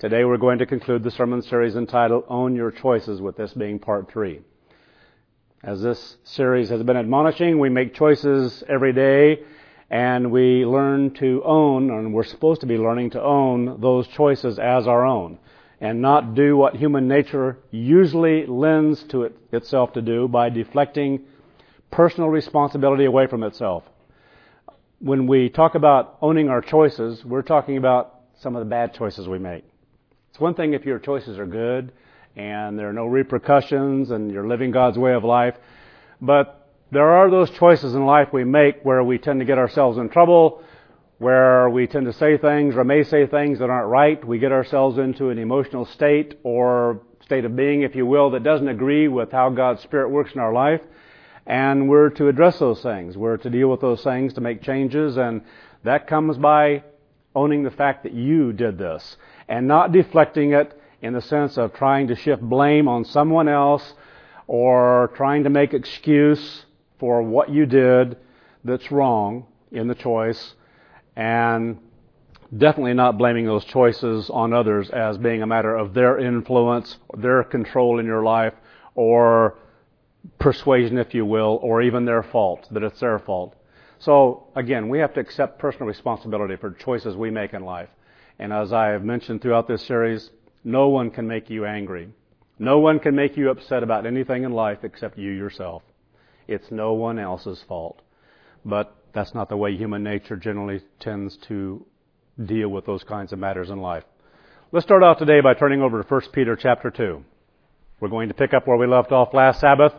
Today we're going to conclude the sermon series entitled Own Your Choices, with this being part 3. As this series has been admonishing, we make choices every day, and we learn to own, and we're supposed to be learning to own those choices as our own, and not do what human nature usually lends to itself to do by deflecting personal responsibility away from itself. When we talk about owning our choices, we're talking about some of the bad choices we make. It's one thing if your choices are good and there are no repercussions and you're living God's way of life, but there are those choices in life we make where we tend to get ourselves in trouble, where we tend to say things or may say things that aren't right. We get ourselves into an emotional state or state of being, if you will, that doesn't agree with how God's Spirit works in our life. And we're to address those things. We're to deal with those things, to make changes, and that comes by owning the fact that you did this and not deflecting it in the sense of trying to shift blame on someone else or trying to make excuse for what you did that's wrong in the choice, and definitely not blaming those choices on others as being a matter of their influence, their control in your life, or persuasion, if you will, or even their fault, that it's their fault. So, again, we have to accept personal responsibility for choices we make in life. And as I have mentioned throughout this series, no one can make you angry. No one can make you upset about anything in life except you yourself. It's no one else's fault. But that's not the way human nature generally tends to deal with those kinds of matters in life. Let's start out today by turning over to 1 Peter chapter 2. We're going to pick up where we left off last Sabbath,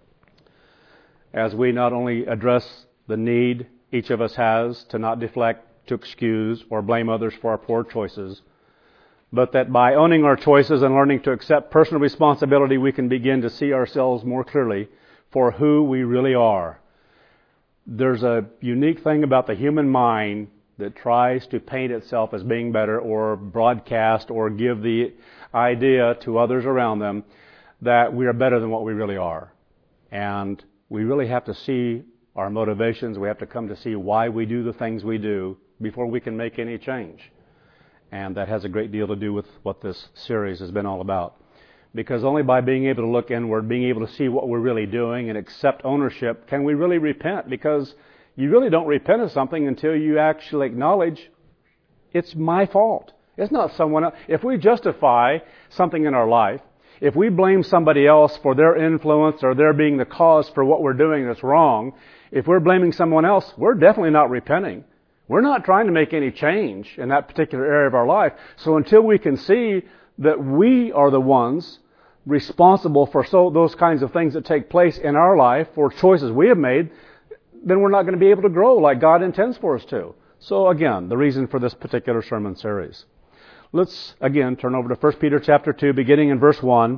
as we not only address the need each of us has to not deflect, to excuse, or blame others for our poor choices, but that by owning our choices and learning to accept personal responsibility, we can begin to see ourselves more clearly for who we really are. There's a unique thing about the human mind that tries to paint itself as being better or broadcast or give the idea to others around them that we are better than what we really are. And we really have to see our motivations. We have to come to see why we do the things we do before we can make any change. And that has a great deal to do with what this series has been all about. Because only by being able to look inward, being able to see what we're really doing and accept ownership, can we really repent. Because you really don't repent of something until you actually acknowledge it's my fault. It's not someone else. If we justify something in our life, if we blame somebody else for their influence or their being the cause for what we're doing that's wrong, if we're blaming someone else, we're definitely not repenting. We're not trying to make any change in that particular area of our life. So until we can see that we are the ones responsible for those kinds of things that take place in our life, for choices we have made, then we're not going to be able to grow like God intends for us to. So again, the reason for this particular sermon series. Let's again turn over to 1 Peter chapter 2, beginning in verse 1.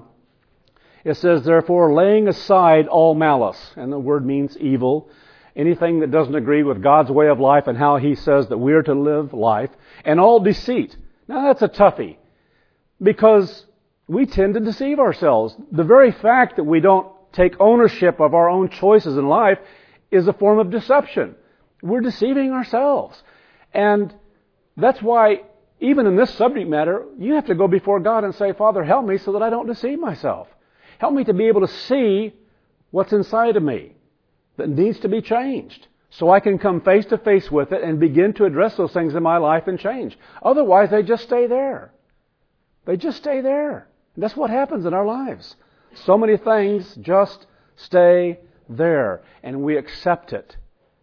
It says, "Therefore, laying aside all malice," and the word means evil, anything that doesn't agree with God's way of life and how He says that we are to live life, "and all deceit." Now that's a toughie, because we tend to deceive ourselves. The very fact that we don't take ownership of our own choices in life is a form of deception. We're deceiving ourselves. And that's why, even in this subject matter, you have to go before God and say, "Father, help me so that I don't deceive myself. Help me to be able to see what's inside of me that needs to be changed, so I can come face to face with it and begin to address those things in my life and change." Otherwise, they just stay there. They just stay there. And that's what happens in our lives. So many things just stay there, and we accept it.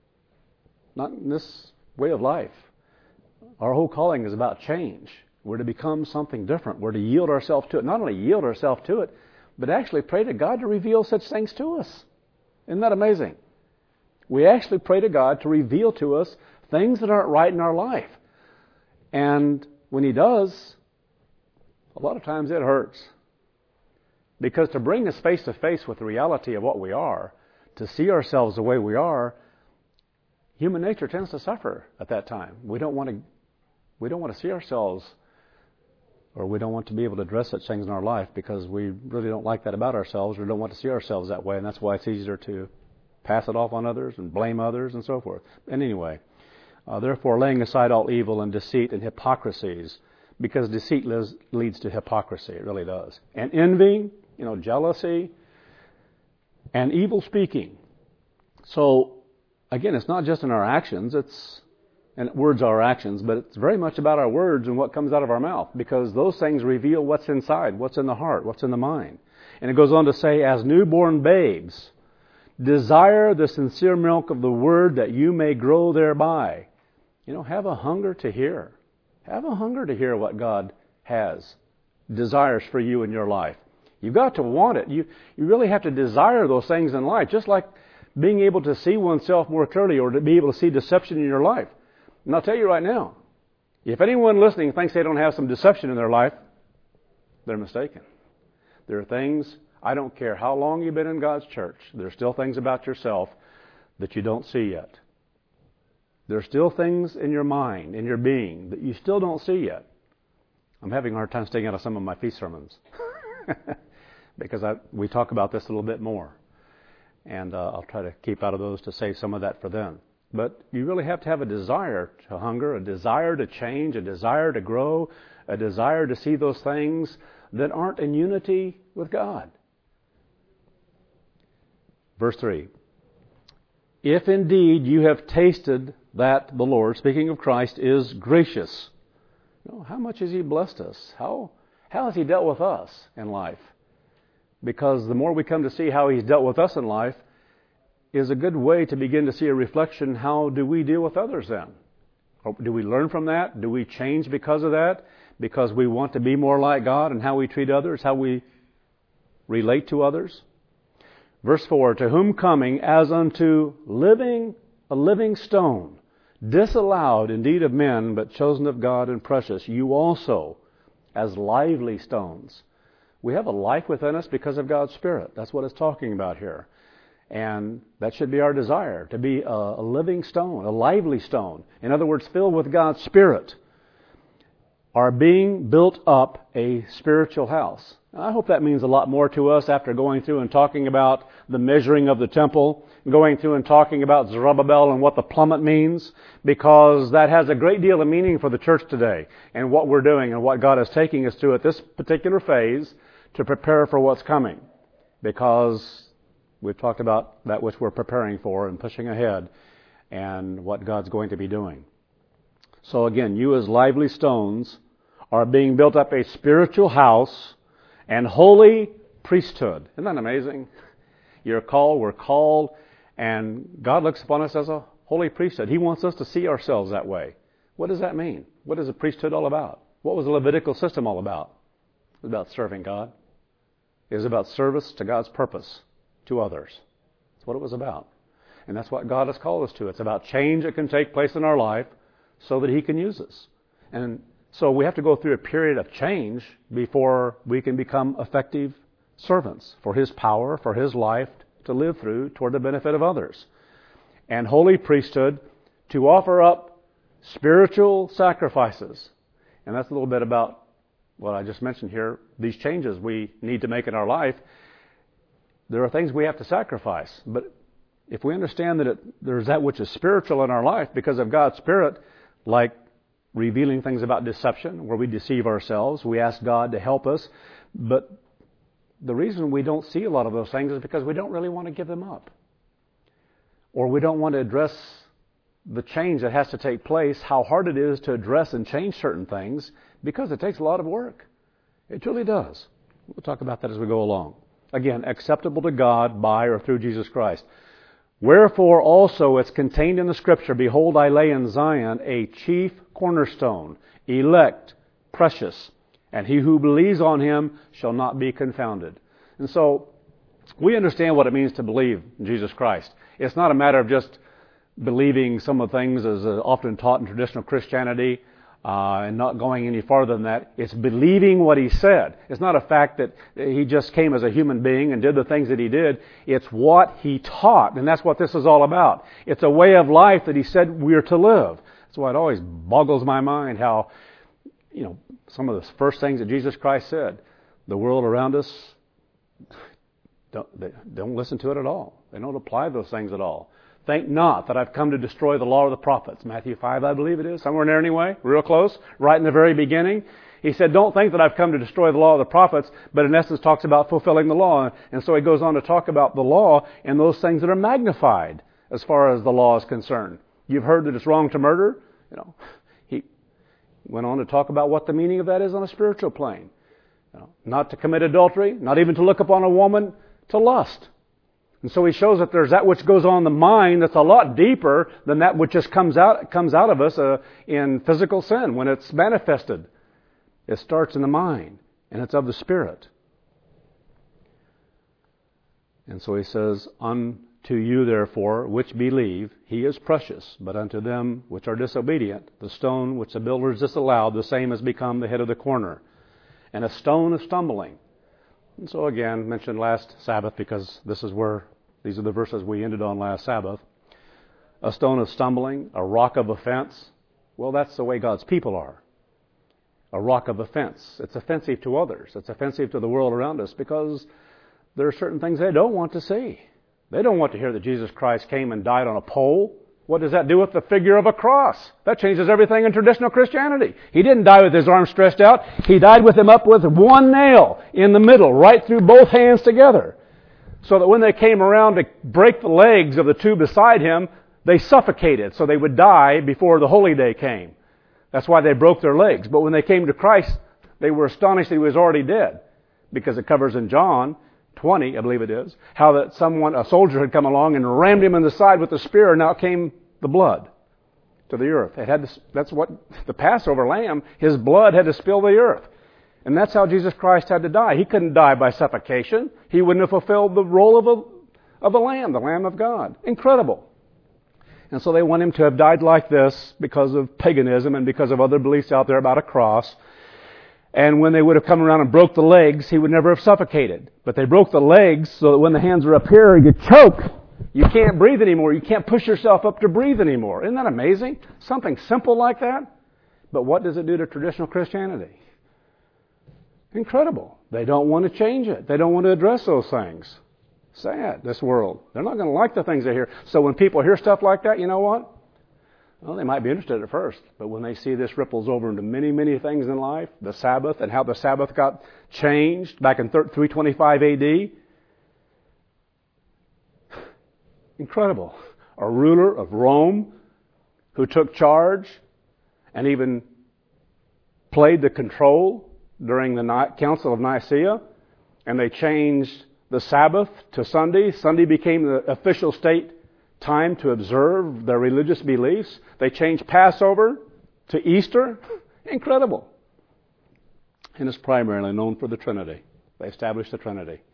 Not in this way of life. Our whole calling is about change. We're to become something different. We're to yield ourselves to it. Not only yield ourselves to it, but actually pray to God to reveal such things to us. Isn't that amazing? We actually pray to God to reveal to us things that aren't right in our life. And when He does, a lot of times it hurts. Because to bring us face to face with the reality of what we are, to see ourselves the way we are, human nature tends to suffer at that time. We don't want to see ourselves, or we don't want to be able to address such things in our life because we really don't like that about ourselves, or don't want to see ourselves that way, and that's why it's easier to pass it off on others and blame others and so forth. And anyway, therefore, laying aside all evil and deceit and hypocrisies, because deceit leads to hypocrisy. It really does. And envy, jealousy, and evil speaking. So, again, it's not just in our actions, and words are actions, but it's very much about our words and what comes out of our mouth, because those things reveal what's inside, what's in the heart, what's in the mind. And it goes on to say, as newborn babes, desire the sincere milk of the word that you may grow thereby. Have a hunger to hear. Have a hunger to hear what God desires for you in your life. You've got to want it. You really have to desire those things in life, just like being able to see oneself more clearly or to be able to see deception in your life. And I'll tell you right now, if anyone listening thinks they don't have some deception in their life, they're mistaken. There are things, I don't care how long you've been in God's church, there are still things about yourself that you don't see yet. There are still things in your mind, in your being, that you still don't see yet. I'm having a hard time staying out of some of my feast sermons because we talk about this a little bit more. And I'll try to keep out of those to save some of that for then. But you really have to have a desire to hunger, a desire to change, a desire to grow, a desire to see those things that aren't in unity with God. Verse 3. If indeed you have tasted that the Lord, speaking of Christ, is gracious. How much has He blessed us? How has He dealt with us in life? Because the more we come to see how He's dealt with us in life, is a good way to begin to see a reflection. How do we deal with others then? Or do we learn from that? Do we change because of that? Because we want to be more like God in how we treat others, how we relate to others? Verse 4, to whom coming as unto a living stone, disallowed indeed of men, but chosen of God and precious, you also as lively stones. We have a life within us because of God's Spirit. That's what it's talking about here. And that should be our desire, to be a living stone, a lively stone. In other words, filled with God's Spirit, are being built up a spiritual house. Now, I hope that means a lot more to us after going through and talking about the measuring of the temple, going through and talking about Zerubbabel and what the plummet means, because that has a great deal of meaning for the church today and what we're doing and what God is taking us to at this particular phase to prepare for what's coming. Because we've talked about that which we're preparing for and pushing ahead and what God's going to be doing. So again, you as lively stones are being built up a spiritual house and holy priesthood. Isn't that amazing? You're called, we're called, and God looks upon us as a holy priesthood. He wants us to see ourselves that way. What does that mean? What is the priesthood all about? What was the Levitical system all about? It was about serving God. It was about service to God's purpose to others. That's what it was about. And that's what God has called us to. It's about change that can take place in our life so that He can use us. And so we have to go through a period of change before we can become effective servants for His power, for His life to live through toward the benefit of others. And holy priesthood to offer up spiritual sacrifices. And that's a little bit about what I just mentioned here, these changes we need to make in our life. There are things we have to sacrifice. But if we understand that there's that which is spiritual in our life because of God's Spirit, like revealing things about deception, where we deceive ourselves, we ask God to help us. But the reason we don't see a lot of those things is because we don't really want to give them up. Or we don't want to address the change that has to take place, how hard it is to address and change certain things, because it takes a lot of work. It truly does. We'll talk about that as we go along. Again, acceptable to God by or through Jesus Christ. Wherefore also it's contained in the Scripture, behold, I lay in Zion a chief cornerstone, elect, precious, and he who believes on Him shall not be confounded. And so we understand what it means to believe in Jesus Christ. It's not a matter of just believing some of the things as often taught in traditional Christianity and not going any farther than that. It's believing what He said. It's not a fact that He just came as a human being and did the things that He did. It's what He taught, and that's what this is all about. it's a way of life that He said we're to live. That's why it always boggles my mind how, some of the first things that Jesus Christ said, the world around us, they don't listen to it at all. They don't apply those things at all. Think not that I've come to destroy the law of the prophets. Matthew 5, I believe it is. Somewhere in there anyway. Real close. Right in the very beginning. He said, don't think that I've come to destroy the law of the prophets, but in essence talks about fulfilling the law. And so he goes on to talk about the law and those things that are magnified as far as the law is concerned. You've heard that it's wrong to murder. He went on to talk about what the meaning of that is on a spiritual plane. Not to commit adultery, not even to look upon a woman to lust. And so he shows that there's that which goes on in the mind that's a lot deeper than that which just comes out of us in physical sin when it's manifested. It starts in the mind, and it's of the Spirit. And so he says, unto you therefore, which believe, he is precious, but unto them which are disobedient, the stone which the builders disallowed, the same has become the head of the corner, and a stone of stumbling. And so again, mentioned last Sabbath, because these are the verses we ended on last Sabbath. A stone of stumbling, a rock of offense. Well, that's the way God's people are. A rock of offense. It's offensive to others. It's offensive to the world around us because there are certain things they don't want to see. They don't want to hear that Jesus Christ came and died on a pole. What does that do with the figure of a cross? That changes everything in traditional Christianity. He didn't die with his arms stretched out. He died with them up with one nail in the middle, right through both hands together. So that when they came around to break the legs of the two beside him, they suffocated, so they would die before the holy day came. That's why they broke their legs. But when they came to Christ, they were astonished that he was already dead. Because it covers in John 20, I believe it is, how that a soldier had come along and rammed him in the side with a spear, and now came the blood to the earth. That's what the Passover lamb, his blood had to spill the earth. And that's how Jesus Christ had to die. He couldn't die by suffocation. He wouldn't have fulfilled the role of a lamb, the Lamb of God. Incredible. And so they want him to have died like this because of paganism and because of other beliefs out there about a cross. And when they would have come around and broke the legs, he would never have suffocated. But they broke the legs so that when the hands are up here, you choke. You can't breathe anymore. You can't push yourself up to breathe anymore. Isn't that amazing? Something simple like that. But what does it do to traditional Christianity? Incredible. They don't want to change it. They don't want to address those things. Sad, this world. They're not going to like the things they hear. So when people hear stuff like that, you know what? Well, they might be interested at first. But when they see this ripples over into many, many things in life, the Sabbath and how the Sabbath got changed back in 325 A.D., incredible. A ruler of Rome who took charge and even played the control during the Council of Nicaea, and they changed the Sabbath to Sunday. Sunday became the official state time to observe their religious beliefs. They changed Passover to Easter. Incredible. And it's primarily known for the Trinity. They established the Trinity.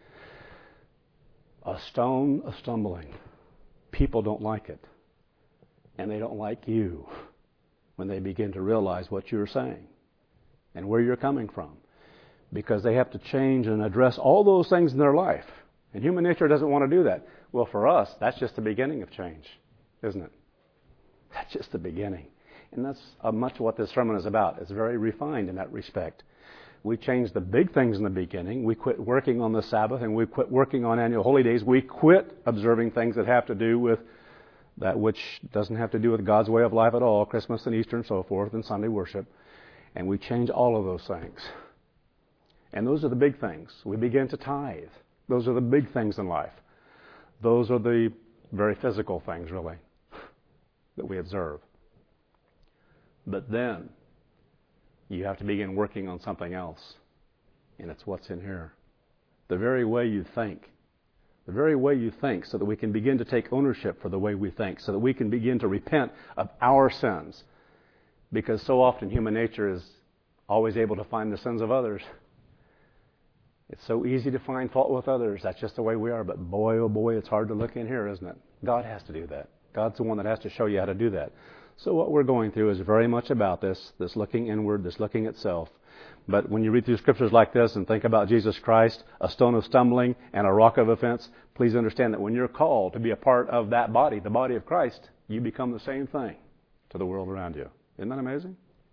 A stone of stumbling. People don't like it. And they don't like you when they begin to realize what you're saying and where you're coming from. Because they have to change and address all those things in their life. And human nature doesn't want to do that. Well, for us, that's just the beginning of change, isn't it? That's just the beginning. And that's much what this sermon is about. It's very refined in that respect. We change the big things in the beginning. We quit working on the Sabbath and we quit working on annual holy days. We quit observing things that have to do with that which doesn't have to do with God's way of life at all, Christmas and Easter and so forth, and Sunday worship. And we change all of those things. And those are the big things. We begin to tithe. Those are the big things in life. Those are the very physical things, really, that we observe. But then, you have to begin working on something else. And it's what's in here. The very way you think. The very way you think, so that we can begin to take ownership for the way we think, so that we can begin to repent of our sins. Because so often human nature is always able to find the sins of others. It's so easy to find fault with others. That's just the way we are. But boy, oh boy, it's hard to look in here, isn't it? God has to do that. God's the one that has to show you how to do that. So what we're going through is very much about this looking inward, this looking at self. But when you read through scriptures like this and think about Jesus Christ, a stone of stumbling and a rock of offense, please understand that when you're called to be a part of that body, the body of Christ, you become the same thing to the world around you. Isn't that amazing?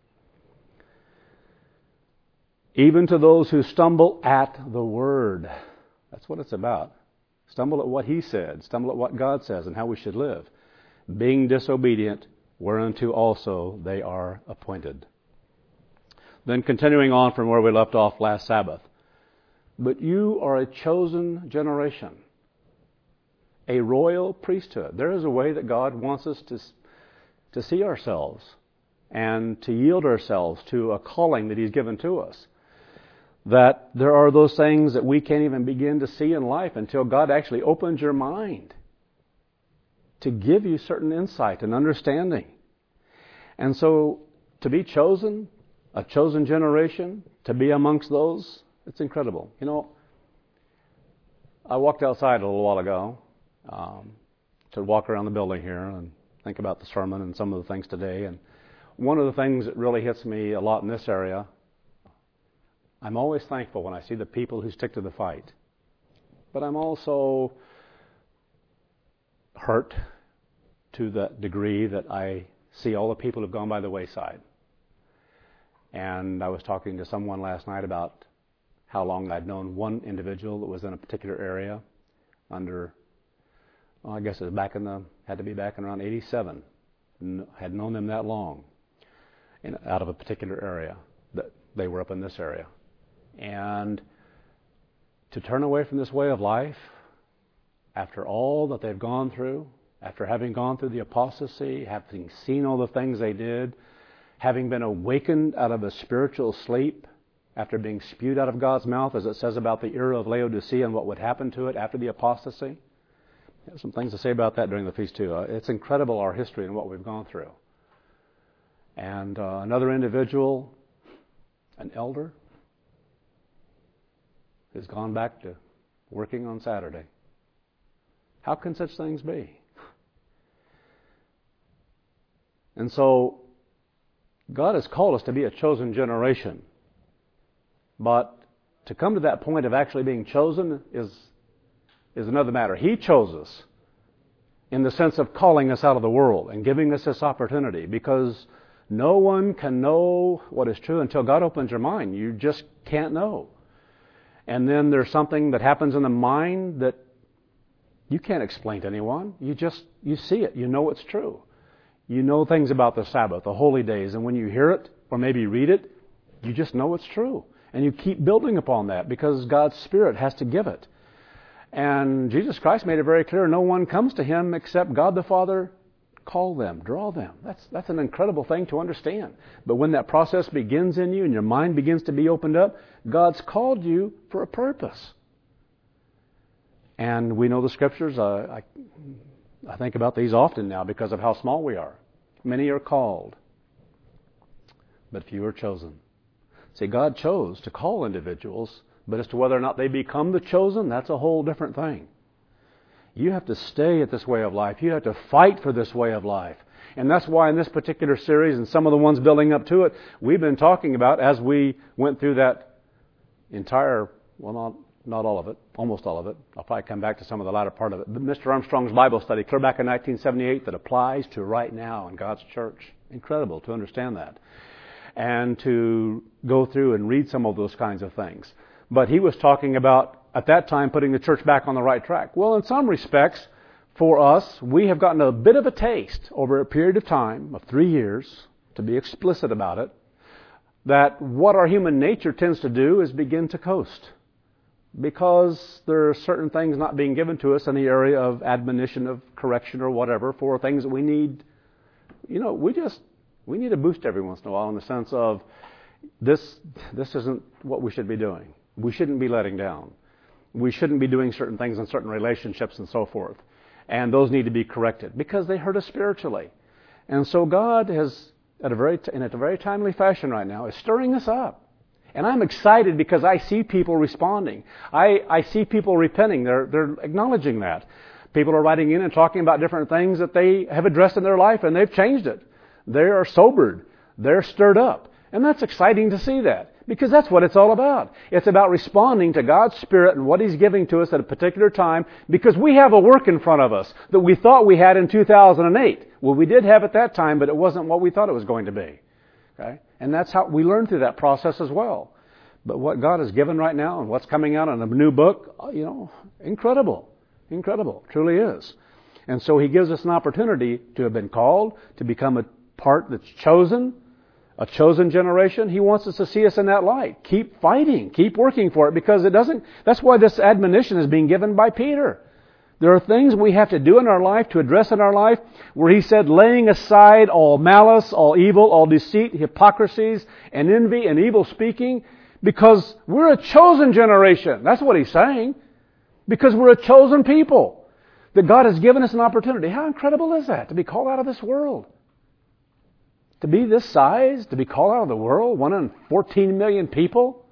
Even to those who stumble at the Word. That's what it's about. Stumble at what He said. Stumble at what God says and how we should live. being disobedient, whereunto also they are appointed. Then continuing on from where we left off last Sabbath. But you are a chosen generation, a royal priesthood. There is a way that God wants us to see ourselves and to yield ourselves to a calling that He's given to us. That there are those things that we can't even begin to see in life until God actually opens your mind to give you certain insight and understanding. And so to be chosen, a chosen generation, to be amongst those, it's incredible. You know, I walked outside a little while ago to walk around the building here and think about the sermon and some of the things today. And one of the things that really hits me a lot in this area, I'm always thankful when I see the people who stick to the fight. But I'm also hurt to the degree that I see all the people who've gone by the wayside. And I was talking to someone last night about how long I'd known one individual that was in a particular area under, well, I guess it was had to be back in around 87. Had known them that long out of a particular area. That they were up in this area. And to turn away from this way of life after all that they've gone through, after having gone through the apostasy, having seen all the things they did, having been awakened out of a spiritual sleep, after being spewed out of God's mouth, as it says about the era of Laodicea and what would happen to it after the apostasy. There's some things to say about that during the feast too. It's incredible, our history and what we've gone through. And another individual, an elder, has gone back to working on Saturday. How can such things be? And so, God has called us to be a chosen generation. But to come to that point of actually being chosen is another matter. He chose us in the sense of calling us out of the world and giving us this opportunity, because no one can know what is true until God opens your mind. You just can't know. And then there's something that happens in the mind that you can't explain to anyone. You see it. You know it's true. You know things about the Sabbath, the holy days, and when you hear it or maybe read it, you just know it's true. And you keep building upon that because God's Spirit has to give it. And Jesus Christ made it very clear, no one comes to Him except God the Father call them, draw them. That's an incredible thing to understand. But when that process begins in you and your mind begins to be opened up, God's called you for a purpose. And we know the Scriptures. I think about these often now because of how small we are. Many are called, but few are chosen. See, God chose to call individuals, but as to whether or not they become the chosen, that's a whole different thing. You have to stay at this way of life. You have to fight for this way of life. And that's why in this particular series, and some of the ones building up to it, we've been talking about, as we went through that entire, well, not all of it, almost all of it. I'll probably come back to some of the latter part of it. But Mr. Armstrong's Bible study, clear back in 1978, that applies to right now in God's church. Incredible to understand that. And to go through and read some of those kinds of things. But he was talking about, at that time, putting the church back on the right track. Well, in some respects, for us, we have gotten a bit of a taste over a period of time, of 3 years, to be explicit about it, that what our human nature tends to do is begin to coast. Because there are certain things not being given to us in the area of admonition, of correction or whatever, for things that we need. You know, we need a boost every once in a while in the sense of this isn't what we should be doing. We shouldn't be letting down. We shouldn't be doing certain things in certain relationships and so forth. And those need to be corrected because they hurt us spiritually. And so God has, in a very timely fashion right now, is stirring us up. And I'm excited because I see people responding. I see people repenting. They're acknowledging that. People are writing in and talking about different things that they have addressed in their life and they've changed it. They are sobered. They're stirred up. And that's exciting to see that because that's what it's all about. It's about responding to God's Spirit and what He's giving to us at a particular time because we have a work in front of us that we thought we had in 2008. Well, we did have at that time, but it wasn't what we thought it was going to be. Okay? And that's how we learn through that process as well. But what God has given right now and what's coming out in a new book, incredible. Incredible. Truly is. And so He gives us an opportunity to have been called, to become a part that's chosen, a chosen generation. He wants us to see us in that light. Keep fighting. Keep working for it, because that's why this admonition is being given by Peter. There are things we have to do in our life, to address in our life, where he said, laying aside all malice, all evil, all deceit, hypocrisies, and envy, and evil speaking, because we're a chosen generation. That's what he's saying. Because we're a chosen people. That God has given us an opportunity. How incredible is that? To be called out of this world. To be this size, to be called out of the world, 114 million people.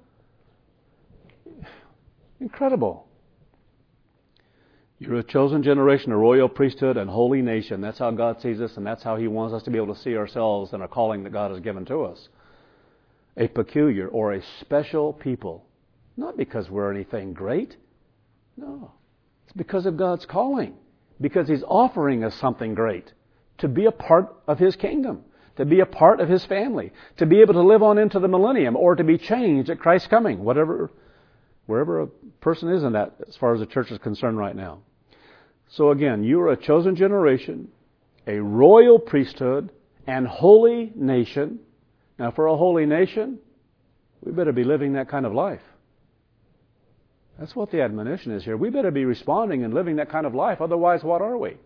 Incredible. You're a chosen generation, a royal priesthood, and holy nation. That's how God sees us, and that's how He wants us to be able to see ourselves in a calling that God has given to us. A peculiar or a special people. Not because we're anything great. No. It's because of God's calling. Because He's offering us something great. To be a part of His kingdom. To be a part of His family. To be able to live on into the millennium, or to be changed at Christ's coming. Wherever a person is in that, as far as the church is concerned right now. So again, you are a chosen generation, a royal priesthood, and holy nation. Now, for a holy nation, we better be living that kind of life. That's what the admonition is here. We better be responding and living that kind of life. Otherwise, what are we? It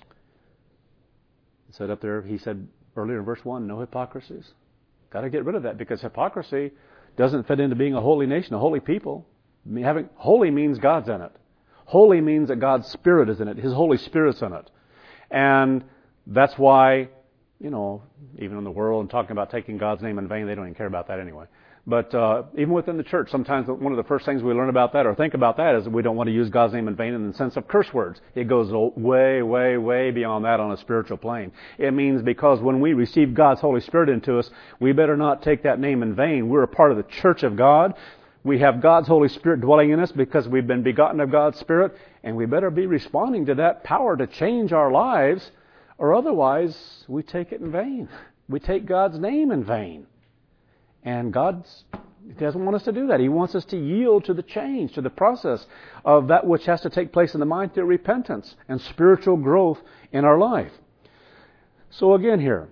said up there, he said earlier in verse 1, no hypocrisies. Got to get rid of that, because hypocrisy doesn't fit into being a holy nation, a holy people. Holy means God's in it. Holy means that God's Spirit is in it. His Holy Spirit's in it. And that's why, even in the world and talking about taking God's name in vain, they don't even care about that anyway. But even within the church, sometimes one of the first things we learn about that or think about that is that we don't want to use God's name in vain in the sense of curse words. It goes way, way, way beyond that on a spiritual plane. It means because when we receive God's Holy Spirit into us, we better not take that name in vain. We're a part of the church of God. We have God's Holy Spirit dwelling in us because we've been begotten of God's Spirit, and we better be responding to that power to change our lives, or otherwise we take it in vain. We take God's name in vain. And God doesn't want us to do that. He wants us to yield to the change, to the process of that which has to take place in the mind through repentance and spiritual growth in our life. So again here,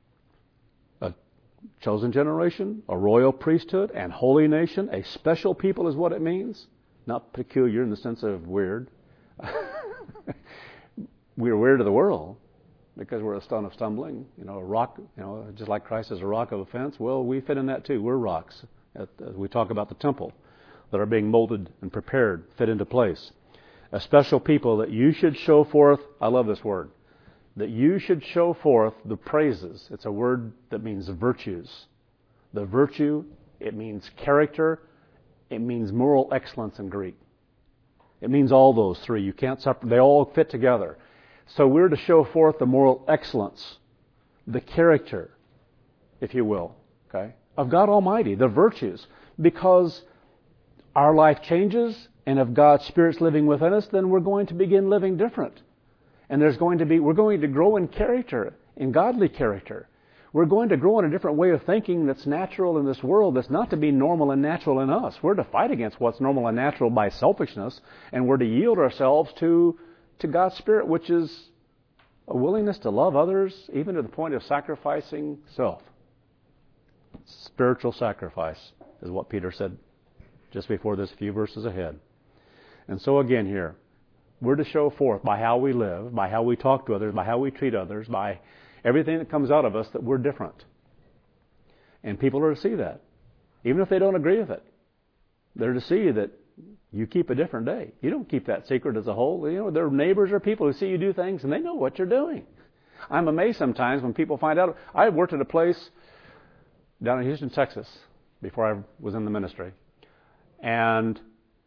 chosen generation, a royal priesthood, and holy nation, a special people is what it means. Not peculiar in the sense of weird. We're weird to the world because we're a stone of stumbling, a rock, just like Christ is a rock of offense. Well, we fit in that too. We're rocks. As we talk about the temple that are being molded and prepared, fit into place. A special people that you should show forth, I love this word, that you should show forth the praises. It's a word that means virtues. The virtue, it means character, it means moral excellence in Greek. It means all those three. You can't separate. They all fit together. So we're to show forth the moral excellence, the character, if you will, okay, of God Almighty, the virtues. Because our life changes, and if God's Spirit's living within us, then we're going to begin living different. And we're going to grow in character, in godly character. We're going to grow in a different way of thinking that's natural in this world, that's not to be normal and natural in us. We're to fight against what's normal and natural by selfishness, and we're to yield ourselves to God's Spirit, which is a willingness to love others, even to the point of sacrificing self. Spiritual sacrifice is what Peter said just before this, few verses ahead. And so again here, we're to show forth by how we live, by how we talk to others, by how we treat others, by everything that comes out of us, that we're different. And people are to see that. Even if they don't agree with it. They're to see that you keep a different day. You don't keep that secret as a whole. Their neighbors are people who see you do things and they know what you're doing. I'm amazed sometimes when people find out. I worked at a place down in Houston, Texas, before I was in the ministry. And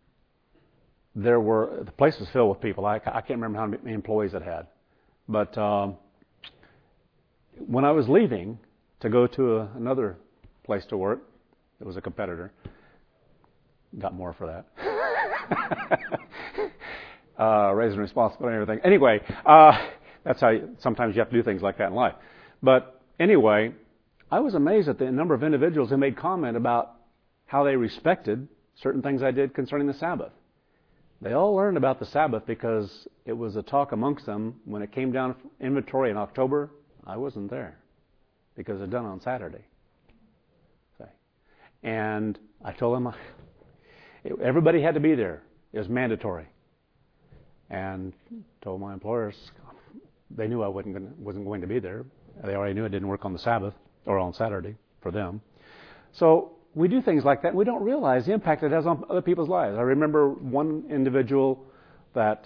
the place was filled with people. I can't remember how many employees it had. But when I was leaving to go to another place to work, it was a competitor. Got more for that. Raising responsibility and everything. Anyway, that's how sometimes you have to do things like that in life. But anyway, I was amazed at the number of individuals who made comment about how they respected certain things I did concerning the Sabbath. They all learned about the Sabbath because it was a talk amongst them. When it came down inventory in October, I wasn't there because it was done on Saturday. And I told them everybody had to be there. It was mandatory. And told my employers, they knew I wasn't going to be there. They already knew I didn't work on the Sabbath or on Saturday for them. So we do things like that, and we don't realize the impact it has on other people's lives. I remember one individual that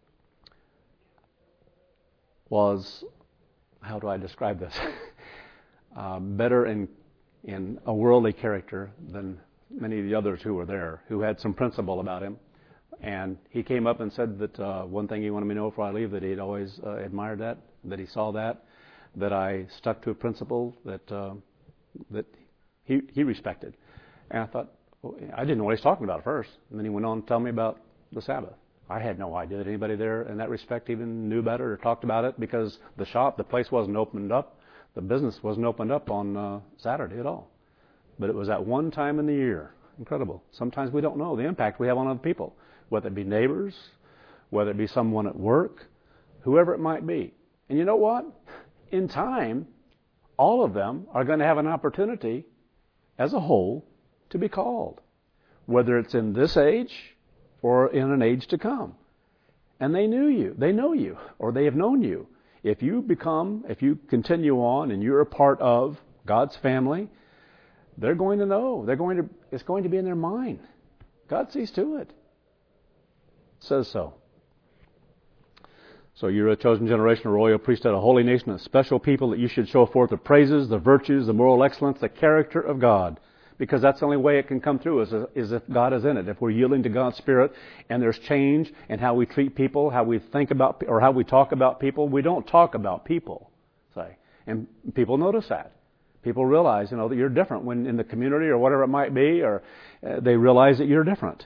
was, how do I describe this? Better in a worldly character than many of the others who were there, who had some principle about him. And he came up and said that one thing he wanted me to know before I leave, that he'd always admired that he saw that I stuck to a principle that he respected. And I thought, well, I didn't know what he was talking about at first. And then he went on to tell me about the Sabbath. I had no idea that anybody there in that respect even knew about it or talked about it, because the place wasn't opened up. The business wasn't opened up on Saturday at all. But it was at one time in the year. Incredible. Sometimes we don't know the impact we have on other people, whether it be neighbors, whether it be someone at work, whoever it might be. And you know what? In time, all of them are going to have an opportunity as a whole to be called, whether it's in this age or in an age to come. And they know you, or they have known you. If you continue on and you're a part of God's family, they're going to know. It's going to be in their mind. God sees to it. Says so. So you're a chosen generation, a royal priesthood, a holy nation, a special people, that you should show forth the praises, the virtues, the moral excellence, the character of God. Because that's the only way it can come through is if God is in it. If we're yielding to God's Spirit and there's change in how we treat people, how we think about, or how we talk about people. We don't talk about people, say. And people notice that. People realize, that you're different when in the community or whatever it might be, or they realize that you're different.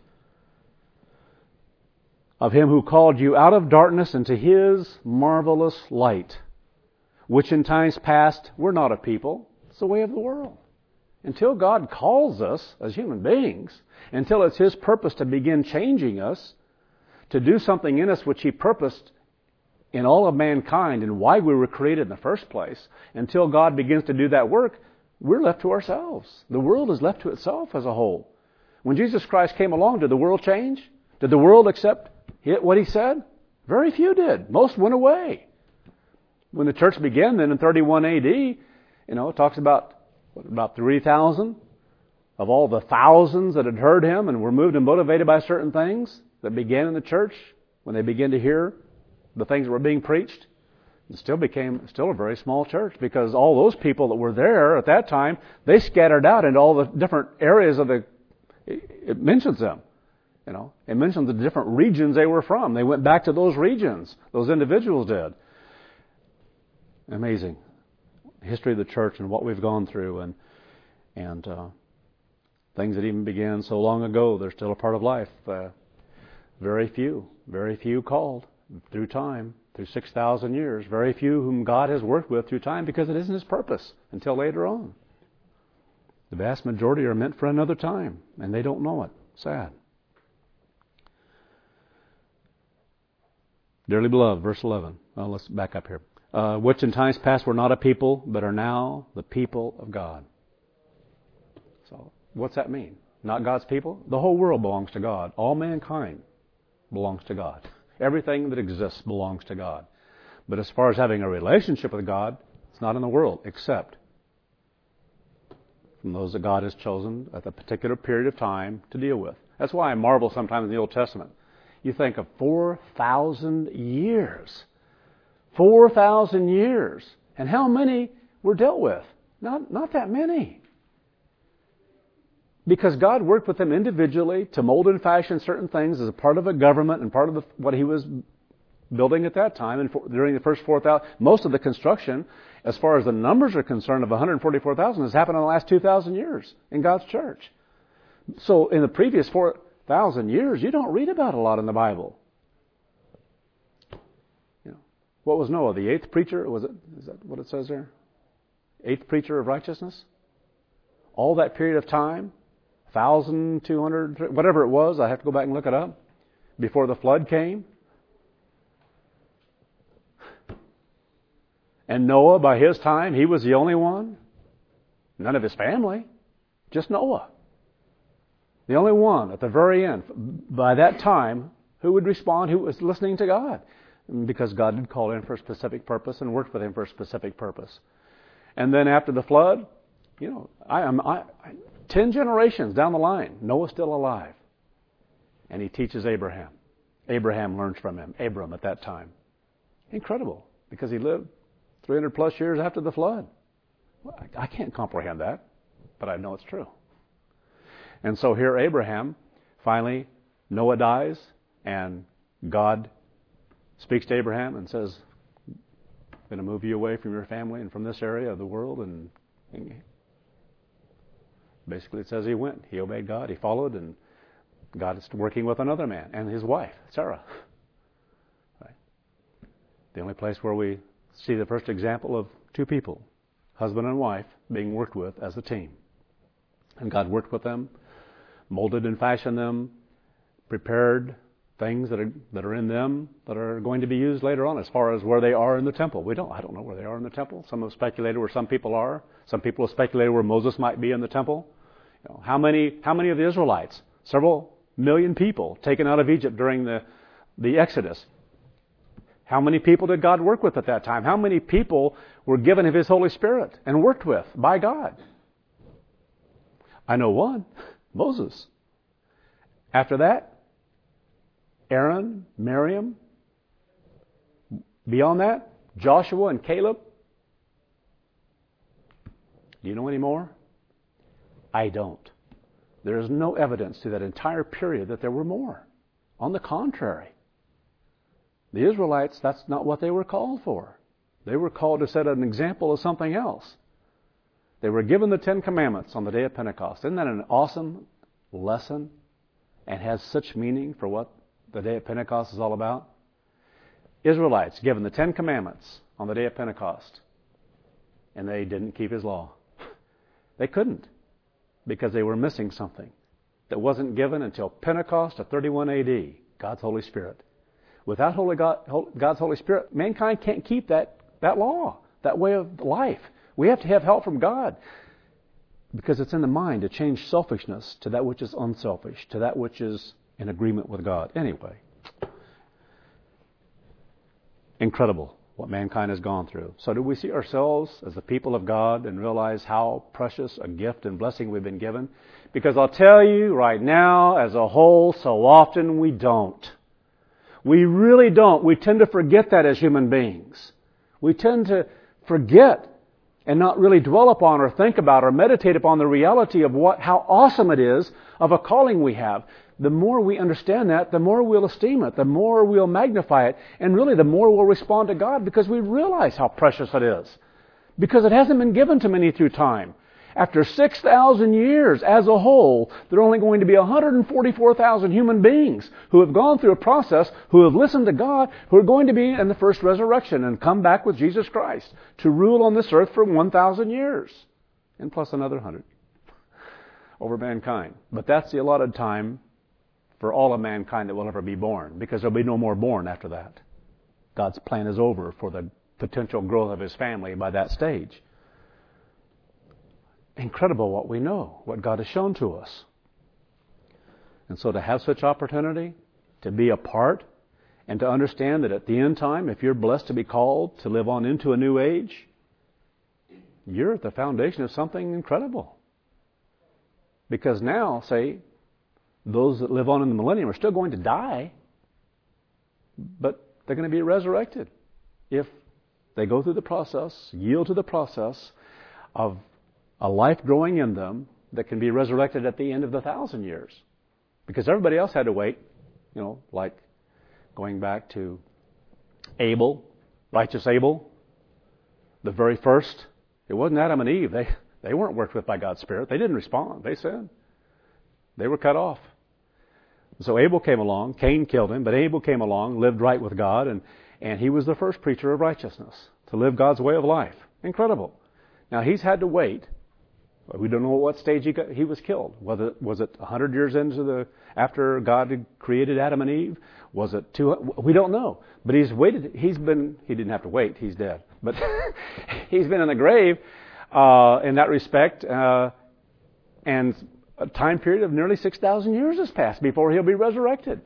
Of Him who called you out of darkness into His marvelous light, which in times past were not a people. It's the way of the world. Until God calls us as human beings, until it's His purpose to begin changing us, to do something in us which He purposed in all of mankind and why we were created in the first place, until God begins to do that work, we're left to ourselves. The world is left to itself as a whole. When Jesus Christ came along, did the world change? Did the world accept what He said? Very few did. Most went away. When the church began then in 31 AD, it talks about 3,000 of all the thousands that had heard Him and were moved and motivated by certain things that began in the church when they began to hear the things that were being preached. It still became a very small church, because all those people that were there at that time, they scattered out into all the different areas it mentions them. It mentions the different regions they were from. They went back to those regions. Those individuals did. Amazing. History of the church and what we've gone through, and things that even began so long ago, they're still a part of life. Very few called through time, through 6,000 years. Very few whom God has worked with through time, because it isn't His purpose until later on. The vast majority are meant for another time, and they don't know it. Sad. Dearly beloved, verse 11. Well, let's back up here. Which in times past were not a people, but are now the people of God. So, what's that mean? Not God's people? The whole world belongs to God. All mankind belongs to God. Everything that exists belongs to God. But as far as having a relationship with God, it's not in the world, except from those that God has chosen at a particular period of time to deal with. That's why I marvel sometimes in the Old Testament. You think of 4,000 years. 4,000 years. And how many were dealt with? Not that many. Because God worked with them individually to mold and fashion certain things as a part of a government and part of what He was building at that time. And during the first 4,000, most of the construction, as far as the numbers are concerned, of 144,000 has happened in the last 2,000 years in God's church. So in the previous 4,000 years, you don't read about a lot in the Bible. What was Noah, the eighth preacher? Is that what it says there? Eighth preacher of righteousness? All that period of time, 1,200, whatever it was, I have to go back and look it up. before the flood came. And Noah, by his time, he was the only one. None of his family. Just Noah. The only one at the very end, by that time, who would respond, who was listening to God. Because God had called him for a specific purpose and worked with him for a specific purpose. And then after the flood, 10 generations down the line, Noah's still alive. And he teaches Abraham. Abraham learns from him. Abram at that time. Incredible. Because he lived 300 plus years after the flood. Well, I can't comprehend that, but I know it's true. And so here Abraham, finally, Noah dies, and God speaks to Abraham and says, I'm going to move you away from your family and from this area of the world. And basically it says he went. He obeyed God. He followed, and God is working with another man and his wife, Sarah. Right. The only place where we see the first example of two people, husband and wife, being worked with as a team. And God worked with them, molded and fashioned them, prepared things that are in them that are going to be used later on as far as where they are in the temple. I don't know where they are in the temple. Some have speculated where some people are. Some people have speculated where Moses might be in the temple. How many of the Israelites, several million people taken out of Egypt during the Exodus, how many people did God work with at that time? How many people were given of His Holy Spirit and worked with by God? I know one, Moses. After that, Aaron, Miriam. Beyond that, Joshua and Caleb. Do you know any more? I don't. There is no evidence to that entire period that there were more. On the contrary, the Israelites, that's not what they were called for. They were called to set an example of something else. They were given the 10 Commandments on the day of Pentecost. Isn't that an awesome lesson and has such meaning for what the day of Pentecost is all about? Israelites given the 10 Commandments on the day of Pentecost, and they didn't keep His law. They couldn't, because they were missing something that wasn't given until Pentecost of 31 AD, God's Holy Spirit. Without God's Holy Spirit, mankind can't keep that law, that way of life. We have to have help from God, because it's in the mind to change selfishness to that which is unselfish, to that which is in agreement with God. Anyway, incredible what mankind has gone through. So do we see ourselves as the people of God and realize how precious a gift and blessing we've been given? Because I'll tell you right now, as a whole, so often we don't. We really don't. We tend to forget that as human beings. We tend to forget and not really dwell upon or think about or meditate upon the reality of how awesome it is of a calling we have. The more we understand that, the more we'll esteem it, the more we'll magnify it, and really the more we'll respond to God, because we realize how precious it is. Because it hasn't been given to many through time. After 6,000 years as a whole, there are only going to be 144,000 human beings who have gone through a process, who have listened to God, who are going to be in the first resurrection and come back with Jesus Christ to rule on this earth for 1,000 years. And plus another 100 over mankind. But that's the allotted time for all of mankind that will ever be born, because there'll be no more born after that. God's plan is over for the potential growth of His family by that stage. Incredible what we know, what God has shown to us. And so to have such opportunity, to be a part, and to understand that at the end time, if you're blessed to be called to live on into a new age, you're at the foundation of something incredible. Because now, say, those that live on in the millennium are still going to die, but they're going to be resurrected if they go through the process, yield to the process of a life growing in them that can be resurrected at the end of the 1,000 years. Because everybody else had to wait, like going back to Abel, righteous Abel, the very first. It wasn't Adam and Eve. They weren't worked with by God's Spirit. They didn't respond. They sinned. They were cut off. So Abel came along. Cain killed him, but Abel came along, lived right with God, and he was the first preacher of righteousness to live God's way of life. Incredible. Now, he's had to wait We don't know what stage he was killed. Was it 100 years after God had created Adam and Eve? Was it 200? We don't know. But he's waited. He didn't have to wait. He's dead. But he's been in the grave in that respect. And a time period of nearly 6,000 years has passed before he'll be resurrected.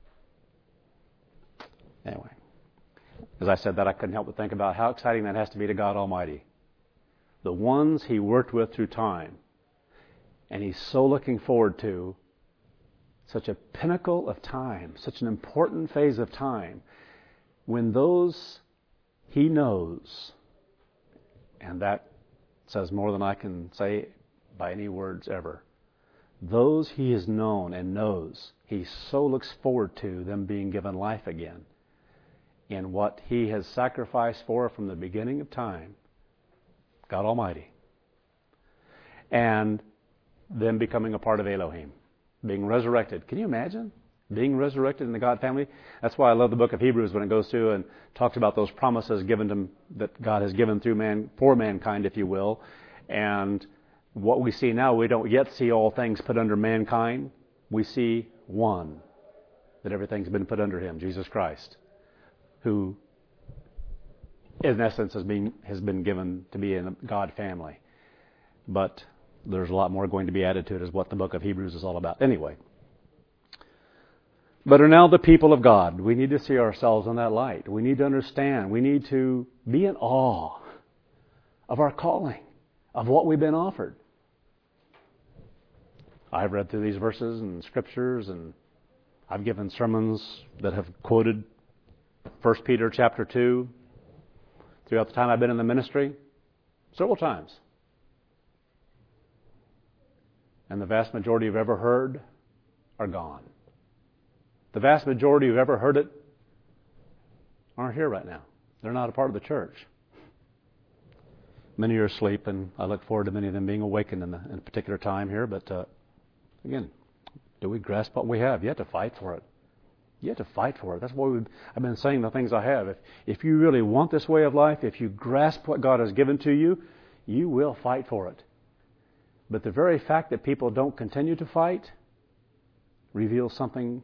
Anyway, as I said that, I couldn't help but think about how exciting that has to be to God Almighty. The ones he worked with through time. And he's so looking forward to such a pinnacle of time, such an important phase of time, when those he knows, and that says more than I can say by any words ever, those he has known and knows, he so looks forward to them being given life again in what he has sacrificed for from the beginning of time, God Almighty, and them becoming a part of Elohim, being resurrected. Can you imagine being resurrected in the God family? That's why I love the book of Hebrews when it goes through and talks about those promises given to that God has given through for mankind, if you will. And what we see now, we don't yet see all things put under mankind. We see one, that everything's been put under him, Jesus Christ, who in essence has been given to be in the God family. But there's a lot more going to be added to it, is what the book of Hebrews is all about. Anyway. But are now the people of God. We need to see ourselves in that light. We need to understand. We need to be in awe of our calling, of what we've been offered. I've read through these verses and scriptures, and I've given sermons that have quoted 1 Peter chapter 2 throughout the time I've been in the ministry, several times. And the vast majority you've ever heard are gone. The vast majority who've ever heard it aren't here right now. They're not a part of the church. Many are asleep, and I look forward to many of them being awakened in a particular time here. But again, do we grasp what we have? You have to fight for it. You have to fight for it. That's why I've been saying the things I have. If you really want this way of life, if you grasp what God has given to you, you will fight for it. But the very fact that people don't continue to fight reveals something,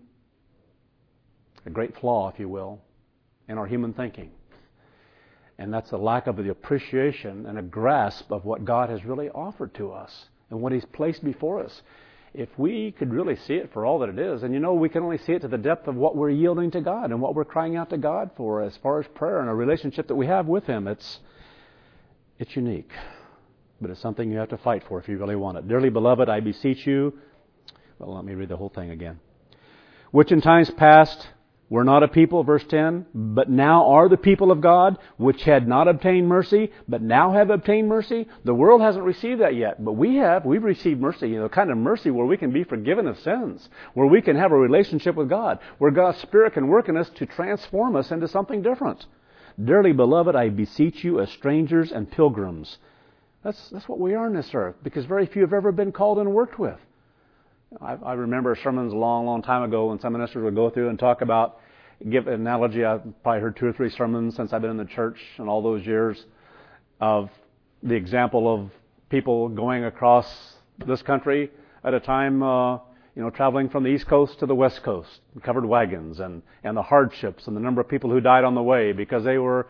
a great flaw, if you will, in our human thinking. And that's a lack of the appreciation and a grasp of what God has really offered to us and what He's placed before us. If we could really see it for all that it is, and we can only see it to the depth of what we're yielding to God and what we're crying out to God for as far as prayer and a relationship that we have with Him. It's unique, but it's something you have to fight for if you really want it. Dearly beloved, I beseech you, well, let me read the whole thing again. Which in times past were not a people, verse 10, but now are the people of God, which had not obtained mercy, but now have obtained mercy. The world hasn't received that yet, but we have. We've received mercy, the kind of mercy where we can be forgiven of sins, where we can have a relationship with God, where God's Spirit can work in us to transform us into something different. Dearly beloved, I beseech you as strangers and pilgrims. That's what we are on this earth, because very few have ever been called and worked with. I remember sermons a long, long time ago when some ministers would go through and talk about, give an analogy. I've probably heard 2 or 3 sermons since I've been in the church in all those years of the example of people going across this country at a time, traveling from the East Coast to the West Coast, covered wagons, and the hardships and the number of people who died on the way because they were